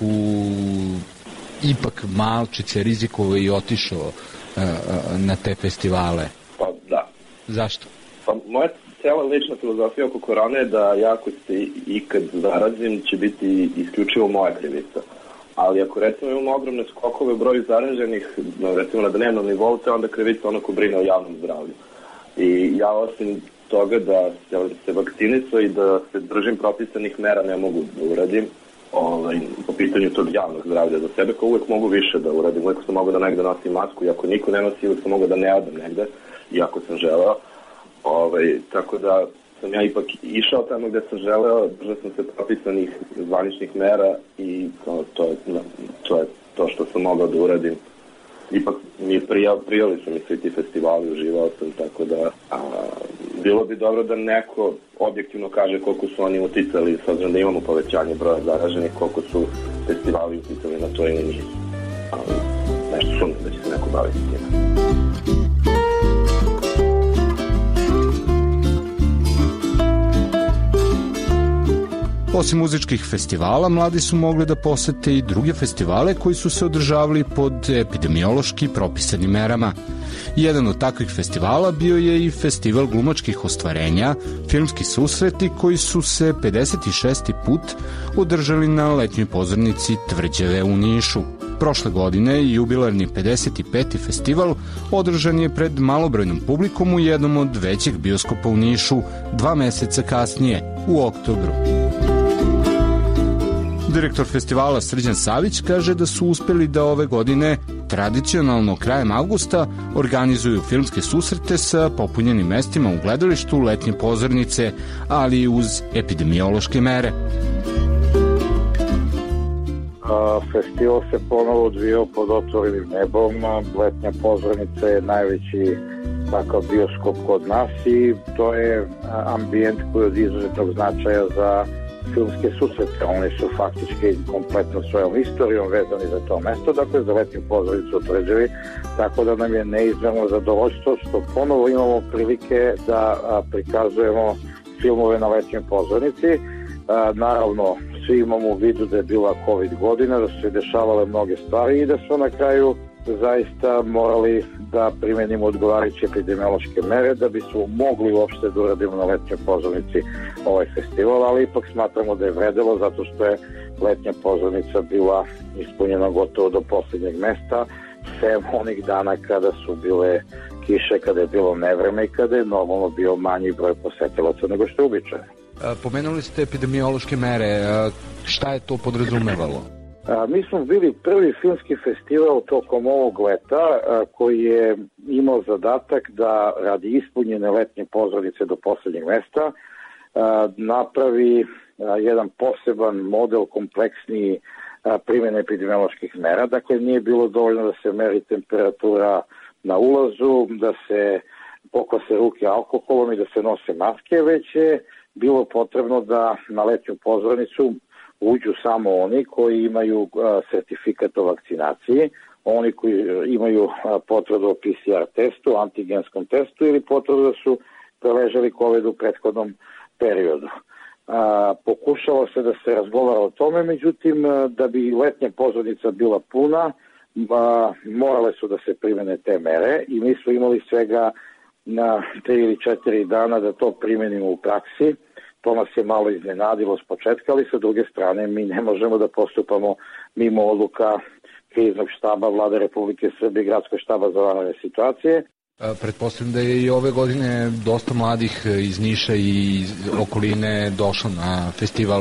ipak malčice rizikovao i otišao uh, na te festivale? Pa da. Zašto? Pa moja cijela lična filozofija oko korone je da ja ako se ikad zarazim će biti isključivo moja krivica. Ali ako recimo imamo ogromne skokove u broju zaraženih, recimo na dnevnom nivou, to je onda krivica ono ko brine o javnom zdravlju. I ja osim toga da se vakcinisao i da se držim propisanih mera ne mogu da uradim ovaj, po pitanju tog javnog zdravlja za sebe, kao uvek mogu više da uradim. Uvek sam mogao da negde nosim masku i ako niko ne nosi, uvek sam mogao da ne odam negde, iako sam želeo. Ovaj, tako da sam ja ipak išao tamo gde sam želeo, držao sam se propisanih zvaničnih mera i to, to, je, to je to što sam mogao da uradim. Ipak mi prija, prijali su mi svi ti festivali, uživao sam, tako da a, bilo bi dobro da neko objektivno kaže koliko su oni uticali, s obzirom da imamo povećanje broja zaraženih, koliko su festivali uticali na to ili nisu. Ali nešto sumnjam da će se neko baviti tim. Osim muzičkih festivala, mladi su mogli da posete i druge festivale koji su se održavali pod epidemiološki propisanim merama. Jedan od takvih festivala bio je i Festival glumačkih ostvarenja, filmski susreti koji su se pedeset šesti put održali na letnjoj pozornici Tvrđave u Nišu. Prošle godine jubilarni pedeset peti festival održan je pred malobrojnom publikom u jednom od većih bioskopa u Nišu dva meseca kasnije, u oktobru. Direktor festivala Srđan Savić kaže da su uspeli da ove godine, tradicionalno krajem avgusta, organizuju filmske susrete sa popunjenim mestima u gledalištu letnje pozornice, ali i uz epidemiološke mere. Festival se ponovo odvijao pod otvorenim nebom, letnja pozornica je najveći takav bioskop kod nas i to je ambijent koji je od izuzetnog značaja za filmske susrete. Oni su faktički kompletno svojom istorijom vezani za to mesto, dakle za letnju pozornicu u Tvrđavi, tako da nam je neizmjerno zadovoljstvo što ponovo imamo prilike da prikazujemo filmove na letnjoj pozornici Naravno, svi imamo u vidu da je bila COVID godina, da su se dešavale mnoge stvari i da su na kraju zaista morali da primenimo odgovarajuće epidemiološke mere da bi smo mogli uopšte da uradimo na letnjoj pozornici ovaj festival, ali ipak smatramo da je vredelo zato što je letnja pozornica bila ispunjena gotovo do poslednjeg mesta, sem onih dana kada su bile kiše, kada je bilo nevreme i kada je normalno bio manji broj posetilaca nego što je uobičajeno. Pomenuli ste epidemiološke mere, šta je to podrazumevalo? Mi smo bili prvi filmski festival tokom ovog leta koji je imao zadatak da radi ispunjene letnje pozornice do poslednjeg mesta napravi jedan poseban model kompleksniji primjene epidemioloških mera. Dakle, nije bilo dovoljno da se meri temperatura na ulazu, da se pokose ruke alkoholom i da se nose maske, već je bilo potrebno da na letnju pozornicu uđu samo oni koji imaju sertifikat o vakcinaciji, oni koji imaju potvrdu o P C R testu, antigenskom testu ili potvrdu da su preležali COVID u prethodnom periodu. A, pokušalo se da se razgovara o tome, međutim, da bi letnja pozornica bila puna, a, morale su da se primene te mere i mi smo imali svega na tri ili četiri dana da to primenimo u praksi. To nas je malo iznenadilo s početka, ali sa druge strane mi ne možemo da postupamo mimo odluka kriznog štaba Vlade Republike Srbije i Gradskog štaba za vanredne situacije. Pretpostavljam da je i ove godine dosta mladih iz Niša i iz okoline došlo na festival.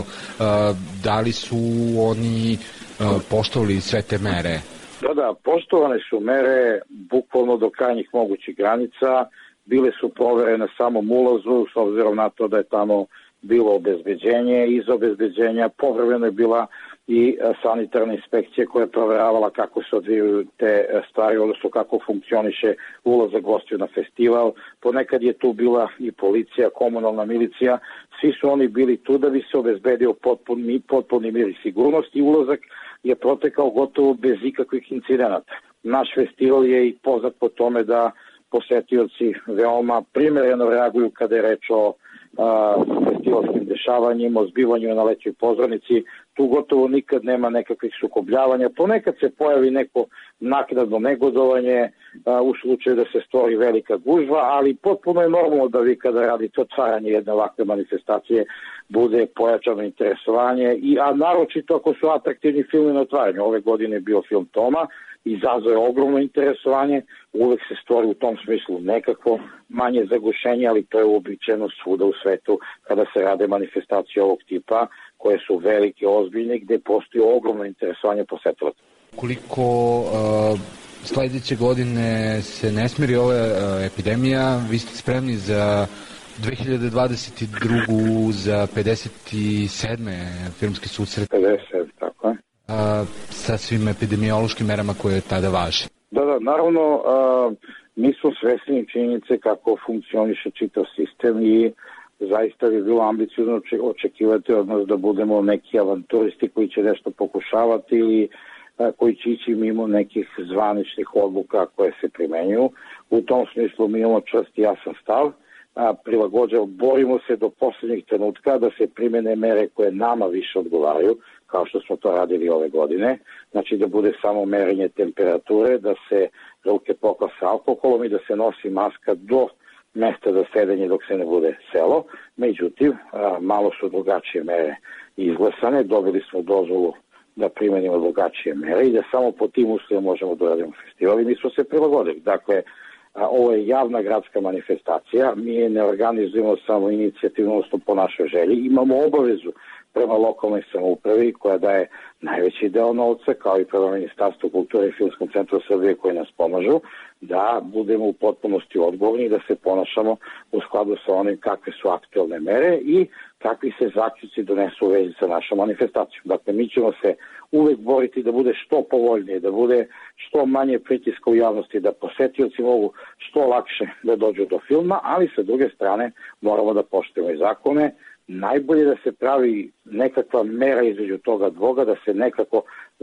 Da li su oni poštovali sve te mere? Da, da, poštovane su mere bukvalno do krajnjih mogućih granica. Bile su proverene na samom ulazu, s obzirom na to da je tamo bilo obezbeđenje. Iz obezbeđenja povremeno je bila i sanitarna inspekcija koja je proveravala kako se odvijaju te stvari, odnosno kako funkcioniše ulazak gostiju na festival. Ponekad je tu bila i policija, komunalna milicija. Svi su oni bili tu da bi se obezbedio potpuni, potpuni mir i sigurnost i ulazak je protekao gotovo bez ikakvih incidenata. Naš festival je i poznat po tome da posetioci veoma primereno reaguju kada je reč o a, festivalskim dešavanjima, o zbivanju na letnjoj pozornici. Tu gotovo nikad nema nekakvih sukobljavanja. Ponekad se pojavi neko naknadno negodovanje a, u slučaju da se stvori velika gužva, ali potpuno je normalno da vi kada radite otvaranje jedne ovakve manifestacije bude pojačano interesovanje, i, a naročito ako su atraktivni filmi na otvaranju. Ove godine je bio film Toma, izazvao je ogromno interesovanje, uvek se stvori u tom smislu nekakvo manje zagušenje, ali to je uobičajeno svuda u svetu kada se rade manifestacije ovog tipa, koje su velike, ozbiljne, gde postoji ogromno interesovanje posetilaca. Koliko uh, sledeće godine se ne smiri ova uh, epidemija, vi ste spremni za dve hiljade dvadeset drugu za pedeset sedme filmski susret? pedeset sedam, tako je. A, sa svim epidemiološkim merama koje tada važe. Da, da, naravno, a, mi smo svesni činjenice kako funkcioniše čitav sistem i zaista bi bilo ambiciozno očekivati od nas da budemo neki avanturisti koji će nešto pokušavati ili a, koji će ići mimo nekih zvaničnih odluka koje se primenjuju. U tom smislu mi imamo čvrst i jasan stav, prilagođavamo, borimo se do poslednjih trenutka da se primene mere koje nama više odgovaraju, kao što smo to radili ove godine, znači da bude samo merenje temperature, da se ruke pokose alkoholom i da se nosi maska do mesta za sedenje dok se ne bude selo. Međutim, malo su drugačije mere izglasane, dobili smo dozvolu da primenimo drugačije mere i da samo po tim uslovima možemo da radimo festival i mi smo se prilagodili. Dakle, ovo je javna gradska manifestacija, mi je ne organizujemo samo inicijativno, odnosno po našoj želji, imamo obavezu prema lokalnoj samoupravi koja daje najveći deo novca, kao i prema Ministarstvu kulture i Filmskom centru Srbije koji nas pomažu, da budemo u potpunosti odgovorni i da se ponašamo u skladu sa onim kakve su aktualne mere i kakvi se zaključci donesu u vezi sa našom manifestacijom. Dakle, mi ćemo se uvek boriti da bude što povoljnije, da bude što manje pritiska u javnosti, da posetioci mogu što lakše da dođu do filma, ali sa druge strane moramo da poštujemo i zakone. Najbolje da se pravi nekakva mera između toga dvoga, da se nekako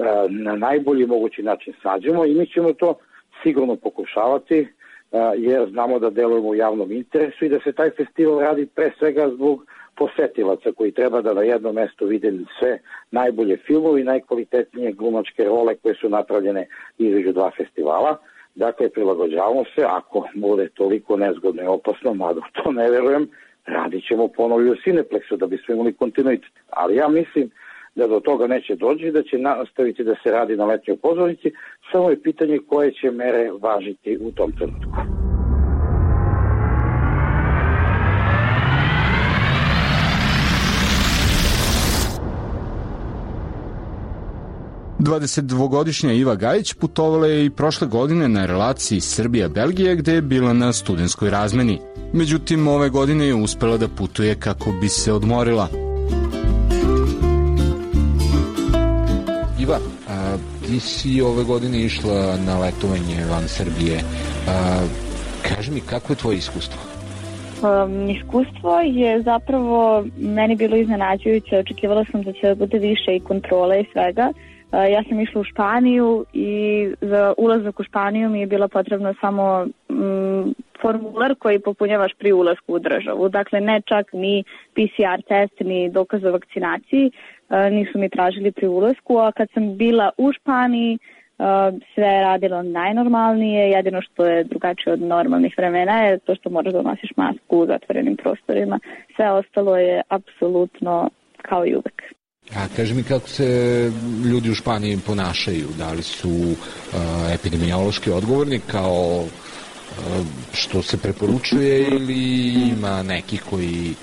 na najbolji mogući način snađemo i mi ćemo to sigurno pokušavati, jer znamo da delujemo u javnom interesu i da se taj festival radi pre svega zbog posetilaca koji treba da na jednom mestu vide sve najbolje filmove i najkvalitetnije glumačke role koje su napravljene između dva festivala. Dakle, prilagođavamo se, ako bude toliko nezgodno i opasno, mada to ne verujem, radit ćemo ponovo i u Cineplexu da bismo imali kontinuitet. Ali ja mislim da do toga neće doći, da će nastaviti da se radi na letnjoj pozornici, samo je pitanje koje će mere važiti u tom trenutku. dvadesetdvogodišnja Iva Gajić putovala je i prošle godine na relaciji Srbija-Belgija gde je bila na studentskoj razmeni. Međutim, ove godine je uspela da putuje kako bi se odmorila. Iva, a, ti si ove godine išla na letovanje van Srbije. A, kaži mi, kako je tvoje iskustvo? Um, iskustvo je zapravo meni bilo iznenađujuće. Očekivala sam da će bude više i kontrole i svega. Ja sam išla u Španiju i za ulazak u Španiju mi je bilo potrebno samo mm, formular koji popunjavaš pri ulasku u državu. Dakle, ne čak ni P C R test, ni dokaz o vakcinaciji nisu mi tražili pri ulasku, a kad sam bila u Španiji sve je radilo najnormalnije, jedino što je drugačije od normalnih vremena je to što moraš da nosiš masku u zatvorenim prostorima. Sve ostalo je apsolutno kao i uvek. A kaži mi kako se ljudi u Španiji ponašaju, da li su uh, epidemiološki odgovorni kao uh, što se preporučuje ili ima neki koji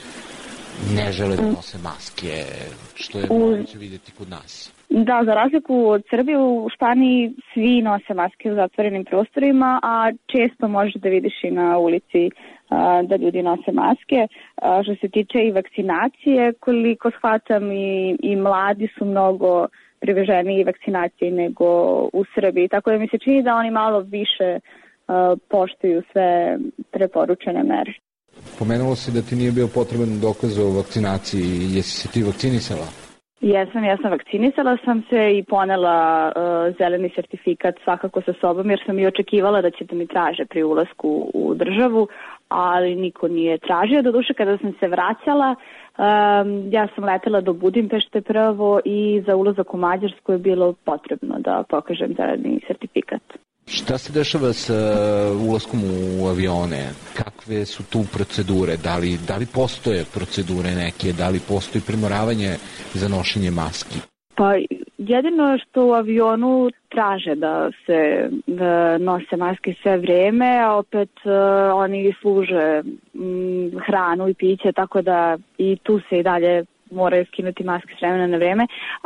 ne žele da nose maske, što je moguće vidjeti kod nas? Da, za razliku od Srbije, u Španiji svi nose maske u zatvorenim prostorima, a često možeš da vidiš i na ulici a, da ljudi nose maske. A, što se tiče i vakcinacije, koliko shvatam i, i mladi su mnogo priveženiji vakcinaciji nego u Srbiji. Tako da mi se čini da oni malo više a, poštuju sve preporučene mere. Pomenulo se da ti nije bio potreban dokaz o vakcinaciji. Jesi se ti vakcinisala? Jesam, ja sam vakcinisala sam se i ponela uh, zeleni sertifikat svakako sa sobom jer sam i očekivala da će da mi traže pri ulasku u državu, ali niko nije tražio. Doduše kada sam se vraćala, um, ja sam letela do Budimpešte prvo i za ulazak u Mađarsku je bilo potrebno da pokažem zeleni sertifikat. Šta se dešava sa ulaskom u avione? Kakve su tu procedure? Da li, da li postoje procedure neke? Da li postoji primoravanje za nošenje maski? Pa jedino što u avionu traže da se da nose maske sve vreme, a opet uh, oni služe um, hranu i piće, tako da i tu se i dalje moraju skinuti maske s vremena na vreme,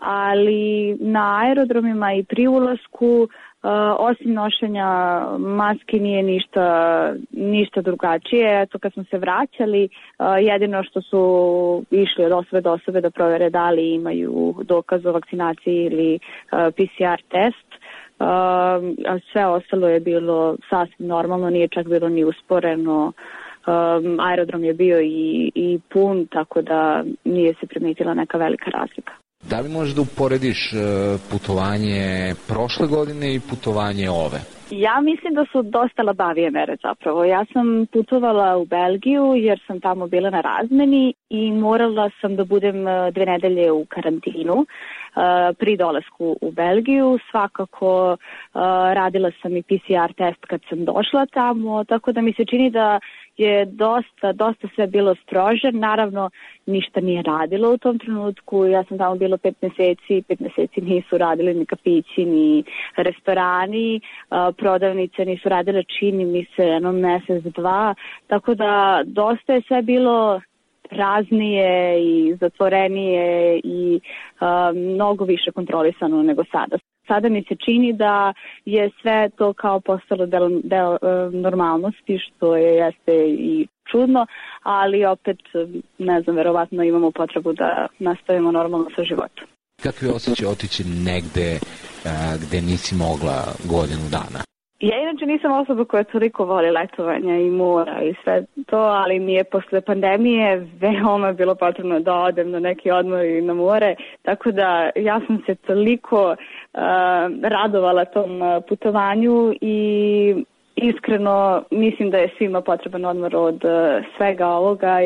ali na aerodromima i pri ulasku Uh, osim nošenja maski nije ništa, ništa drugačije. Eto, kad smo se vraćali, uh, jedino što su išli od osobe do osobe da provere da li imaju dokaz o vakcinaciji ili uh, P C R test. Uh, a sve ostalo je bilo sasvim normalno, nije čak bilo ni usporeno. Um, aerodrom je bio i, i pun, tako da nije se primetila neka velika razlika. Da li možeš da uporediš putovanje prošle godine i putovanje ove? Ja mislim da su dosta labavije mere zapravo. Ja sam putovala u Belgiju jer sam tamo bila na razmeni i morala sam da budem dve nedelje u karantinu uh, pri dolasku u Belgiju. Svakako uh, radila sam i P C R test kad sam došla tamo, tako da mi se čini da je dosta, dosta sve bilo strože. Naravno, ništa nije radilo u tom trenutku. Ja sam tamo bila pet meseci, pet meseci nisu radili ni kafići, ni restorani, prodavnice nisu radile, čini mi se, jedno mesec, dva. Tako da dosta je sve bilo praznije i zatvorenije i uh, mnogo više kontrolisano nego sada. Sada mi se čini da je sve to kao postalo del, del uh, normalnosti, što je jeste i čudno, ali opet, ne znam, verovatno imamo potrebu da nastavimo normalno sa životom. Kakvi osjećaj otići negde uh, gde nisi mogla godinu dana? Ja inače nisam osoba koja toliko voli letovanja i mora i sve to, ali mi je posle pandemije veoma bilo potrebno da odem na neki odmor i na more, tako da ja sam se toliko uh, radovala tom uh, putovanju i iskreno mislim da je svima potreban odmor od uh, svega ovoga, jer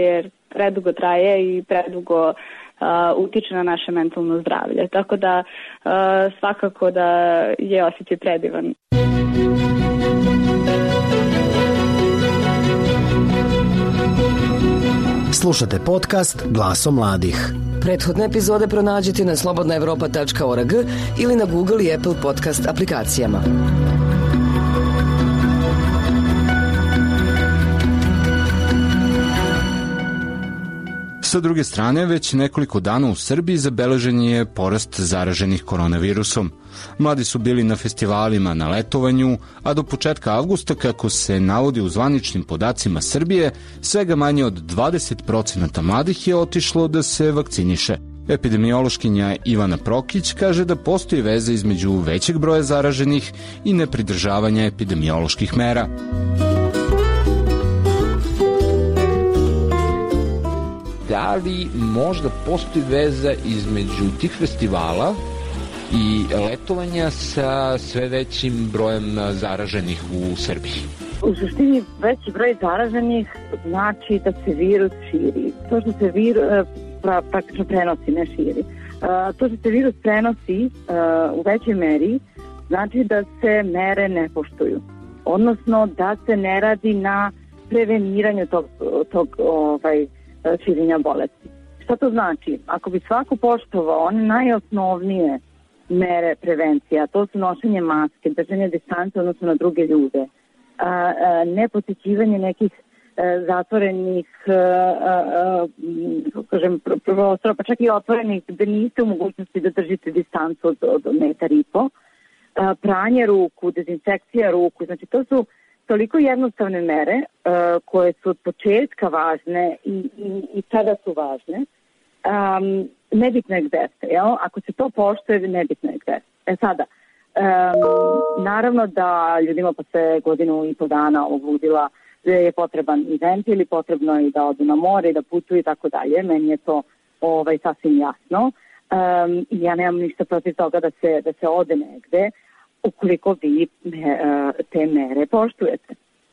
predugo traje i predugo uh, utiče na naše mentalno zdravlje. Tako da uh, svakako da je osjećaj predivan. Slušate podcast Glaso mladih. Prethodne epizode pronađite na slobodna evropa tačka org ili na Google i Apple podcast aplikacijama. Sa druge strane, već nekoliko dana u Srbiji zabeležen je porast zaraženih koronavirusom. Mladi su bili na festivalima, na letovanju, a do početka avgusta, kako se navodi u zvaničnim podacima Srbije, svega manje od dvadeset procenata mladih je otišlo da se vakciniše. Epidemiološkinja Ivana Prokić kaže da postoji veza između većeg broja zaraženih i nepridržavanja epidemioloških mera. Da li možda postoji veza između tih festivala i letovanja sa sve većim brojem zaraženih u Srbiji? U suštini veći broj zaraženih znači da se virus širi. To što se virus pra, praktično prenosi, ne širi. To što se virus prenosi u većoj meri znači da se mere ne poštuju. Odnosno da se ne radi na preveniranju tog, tog ovaj, širenja bolesti. Šta to znači? Ako bi svako poštovao one najosnovnije mere prevencija, to su nošenje maske, držanje distance odnosno na druge ljude, a, a, neposjećivanje nekih a, zatvorenih a, a, a, kažem, prostora, pa čak i otvorenih gde niste u mogućnosti da držite distancu od, od metar i po, a, pranje ruku, dezinfekcija ruku, znači to su toliko jednostavne mere uh, koje su od početka važne i, i, i sada su važne. Um, nebitno je gde ste, jel? Ako se to poštuje, nebitno je gde ste. E sada, um, naravno da ljudima posle godinu i po dana ovog ludila je potreban i ventil, potrebno je i da odu na more i da putuju i tako dalje. Meni je to ovaj, sasvim jasno. Um, ja nemam ništa protiv toga da se, da se ode negde, ukoliko vi te mere poštujete.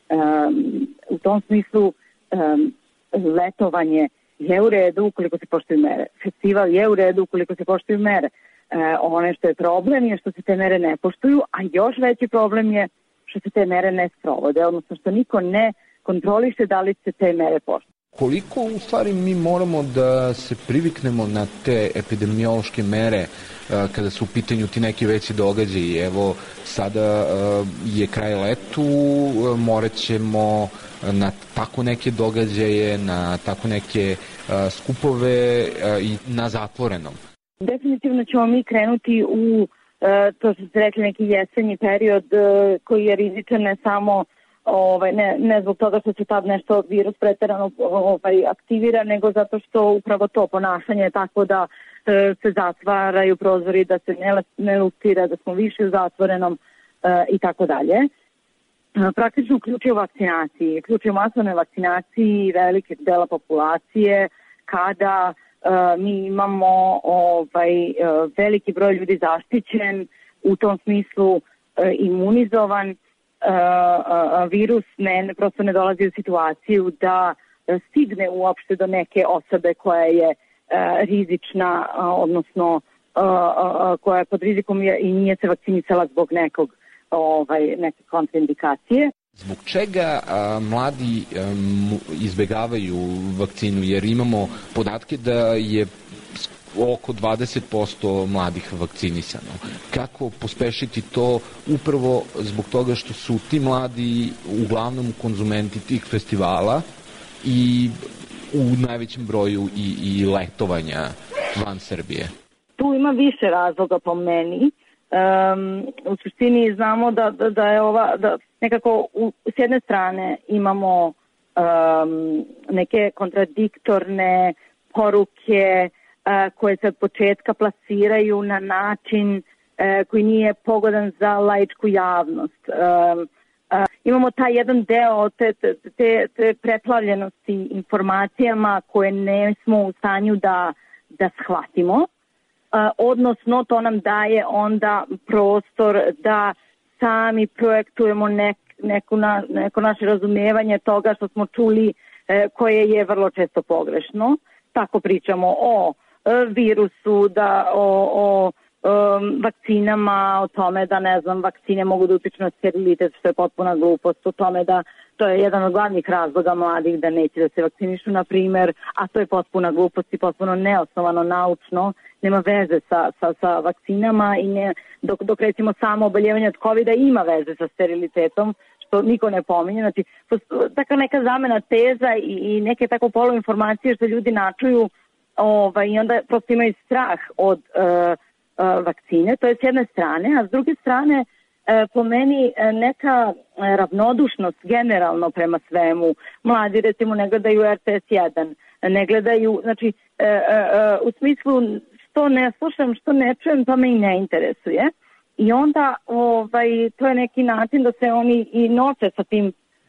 Um, u tom smislu um, letovanje je u redu ukoliko se poštuju mere. Festival je u redu ukoliko se poštuju mere. Uh, ono što je problem je što se te mere ne poštuju, a još veći problem je što se te mere ne sprovode, odnosno što niko ne kontroliše da li se te mere poštuju. Koliko u stvari mi moramo da se priviknemo na te epidemiološke mere kada su u pitanju ti neki veći događaji? Evo, sada je kraj letu, morat ćemo na tako neke događaje, na tako neke skupove i na zatvorenom. Definitivno ćemo mi krenuti u, to što ste rekli, neki jesenji period koji je rizičan ne samo Ovaj, ne, ne zbog toga što se tad nešto virus preterano ovaj, aktivira, nego zato što upravo to ponašanje je tako da e, se zatvaraju prozori, da se ne, ne lustira, da smo više u zatvorenom e, i tako dalje. E, praktično uključuje u vakcinaciji, uključuje u masovnoj vakcinaciji velike dela populacije kada e, mi imamo ovaj, e, veliki broj ljudi zaštićen, u tom smislu e, imunizovan. Uh, uh, virus ne, prosto ne dolazi u situaciju da stigne uopšte do neke osobe koja je uh, rizična, uh, odnosno uh, uh, koja je pod rizikom i nije se vakcinisala zbog nekog, ovaj, neke kontraindikacije. Zbog čega a, mladi um, izbegavaju vakcinu? Jer imamo podatke da je oko dvadeset posto mladih vakcinisano. Kako pospešiti to upravo zbog toga što su ti mladi uglavnom konzumenti tih festivala i u najvećem broju i, i letovanja van Srbije? Tu ima više razloga po meni. Um, u suštini znamo da, da, da je ova, da nekako u, s jedne strane imamo um, neke kontradiktorne poruke koje se od početka plasiraju na način e, koji nije pogodan za laičku javnost. E, e, imamo taj jedan deo te, te, te preplavljenosti informacijama koje ne smo u stanju da, da shvatimo, e, odnosno to nam daje onda prostor da sami projektujemo nek, neku na, neko naše razumevanje toga što smo čuli koje je vrlo često pogrešno. Tako pričamo o virusu, da o, o um, vakcinama, o tome da, ne znam, vakcine mogu da utiču na sterilitet, što je potpuna glupost, o tome da to je jedan od glavnih razloga mladih da neće da se vakcinišu, na primer, a to je potpuna glupost i potpuno neosnovano naučno, nema veze sa, sa, sa vakcinama i ne, dok, dok recimo samo oboljevanje od kovida ima veze sa sterilitetom, što niko ne pominje. Znači, taka neka zamena teza i, i neke tako poluinformacije što ljudi načuju ovaj, i onda prosto imaju strah od uh, uh, vakcine, to je s jedne strane, a s druge strane uh, po meni uh, neka uh, ravnodušnost generalno prema svemu. Mladi recimo ne gledaju R T S jedan, ne gledaju, znači uh, uh, uh, u smislu što ne slušam, što ne čujem, to me i ne interesuje. I onda ovaj, to je neki način da se oni i noće sa tim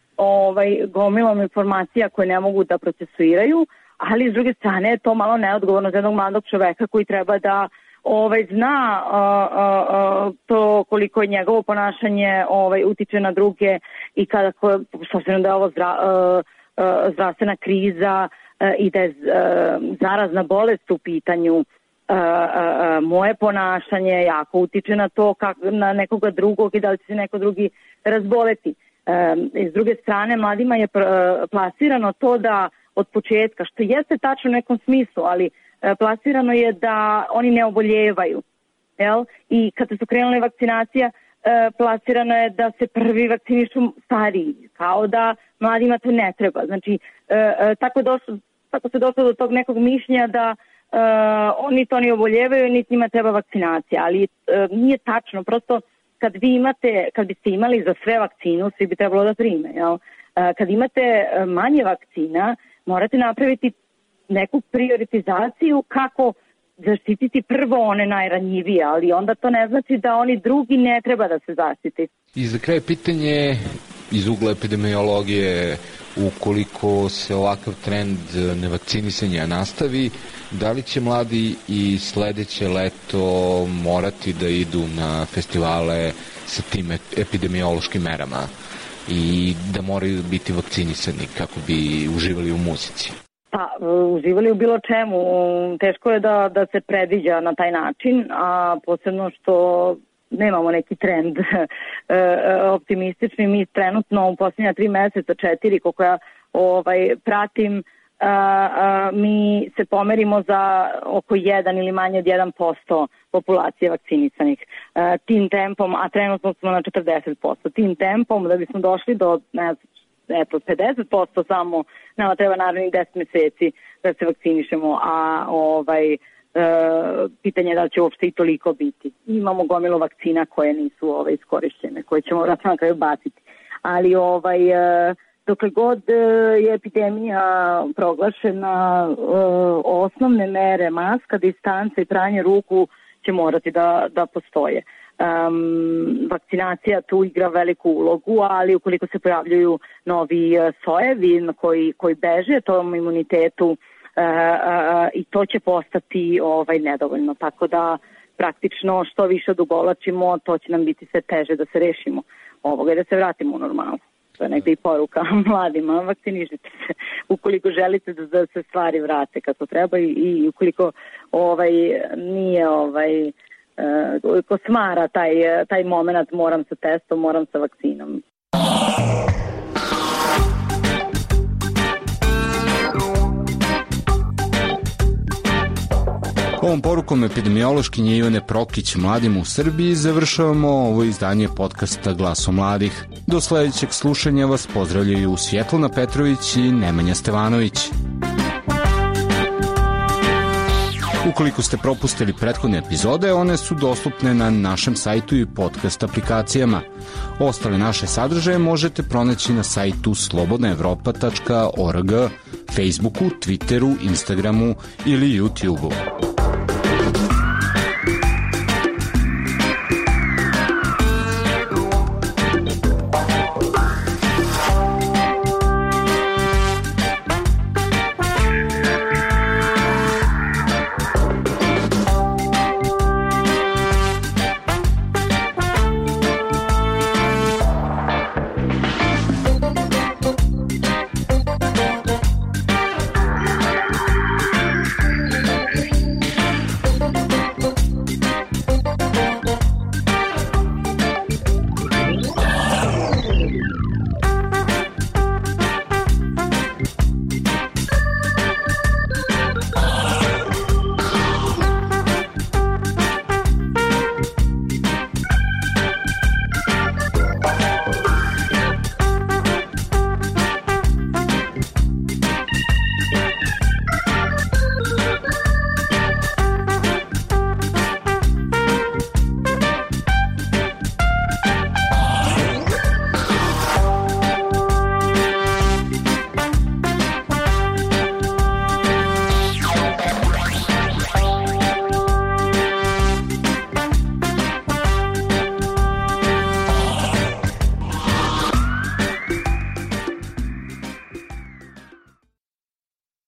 ovaj, gomilom informacija koje ne mogu da procesuiraju, ali s druge strane je to malo neodgovorno za jednog mladog čoveka koji treba da ovaj, zna a, a, a, to koliko je njegovo ponašanje ovaj, utiče na druge i kada, s obzirom da je ovo zdra, a, a, zdravstvena kriza a, i da je a, zarazna bolest u pitanju. Uh, uh, uh, moje ponašanje jako utiče na to kak, na nekoga drugog i da li će se neko drugi razboleti. Um, s druge strane, mladima je pr- plasirano to da od početka, što jeste tačno u nekom smislu, ali uh, plasirano je da oni ne oboljevaju. Jel? I kada su krenule vakcinacija, uh, plasirano je da se prvi vakcinišu stariji, kao da mladima to ne treba. Znači, uh, uh, tako, došlo, tako se došlo do tog nekog mišljenja da Uh, oni to ne oboljevaju, niti njima treba vakcinacija, ali uh, nije tačno, prosto kad vi imate, kad biste imali za sve vakcinu, svi bi trebalo da prime, jel? Uh, kad imate manje vakcina, morate napraviti neku prioritizaciju kako zaštititi prvo one najranjivije, ali onda to ne znači da oni drugi ne treba da se zaštiti. I za kraj pitanje iz ugla epidemiologije, ukoliko se ovakav trend nevakcinisanja nastavi, da li će mladi i sledeće leto morati da idu na festivale sa tim epidemiološkim merama i da moraju biti vakcinisani kako bi uživali u muzici? Pa, uživali u bilo čemu. Teško je da, da se predviđa na taj način, a posebno što nemamo neki trend optimistični. Mi trenutno u posljednja tri meseca, četiri, koliko ja ovaj, pratim, a, a, mi se pomerimo za oko jedan ili manje od jedan posto populacije vakcinisanih. A, tim tempom, a trenutno smo na četrdeset posto, tim tempom da bismo došli do, ne znam, eto, pedeset posto samo, nama treba naravno deset meseci da se vakcinišemo, a ovaj, Uh, pitanje je da će uopšte i toliko biti. Imamo gomilu vakcina koje nisu ovaj, iskorišćene, koje ćemo vratno na kraju baciti. Ali ovaj, uh, dokle god uh, je epidemija proglašena, uh, osnovne mere, maska, distanca i pranje ruku će morati da, da postoje. Um, vakcinacija tu igra veliku ulogu, ali ukoliko se pojavljuju novi uh, sojevi koji, koji beže tom imunitetu, Uh, uh, i to će postati ovaj, nedovoljno, tako da praktično što više odugovlačimo, to će nam biti sve teže da se rešimo ovoga i da se vratimo u normalu. To je negde i poruka mladima, vakcinišite se ukoliko želite da, da se stvari vrate kako treba i, i ukoliko ovaj, nije ovaj, uh, ko smara taj, taj moment, moram sa testom, moram sa vakcinom. Ovom porukom epidemiološkinje Ivane Prokić mladima u Srbiji završavamo ovo izdanje podcasta Glaso mladih. Do sledećeg slušanja vas pozdravljaju Svjetlana Petrović i Nemanja Stevanović. Ukoliko ste propustili prethodne epizode, one su dostupne na našem sajtu i podcast aplikacijama. Ostale naše sadržaje možete pronaći na sajtu slobodna evropa tačka org, Facebooku, Twitteru, Instagramu ili YouTubeu.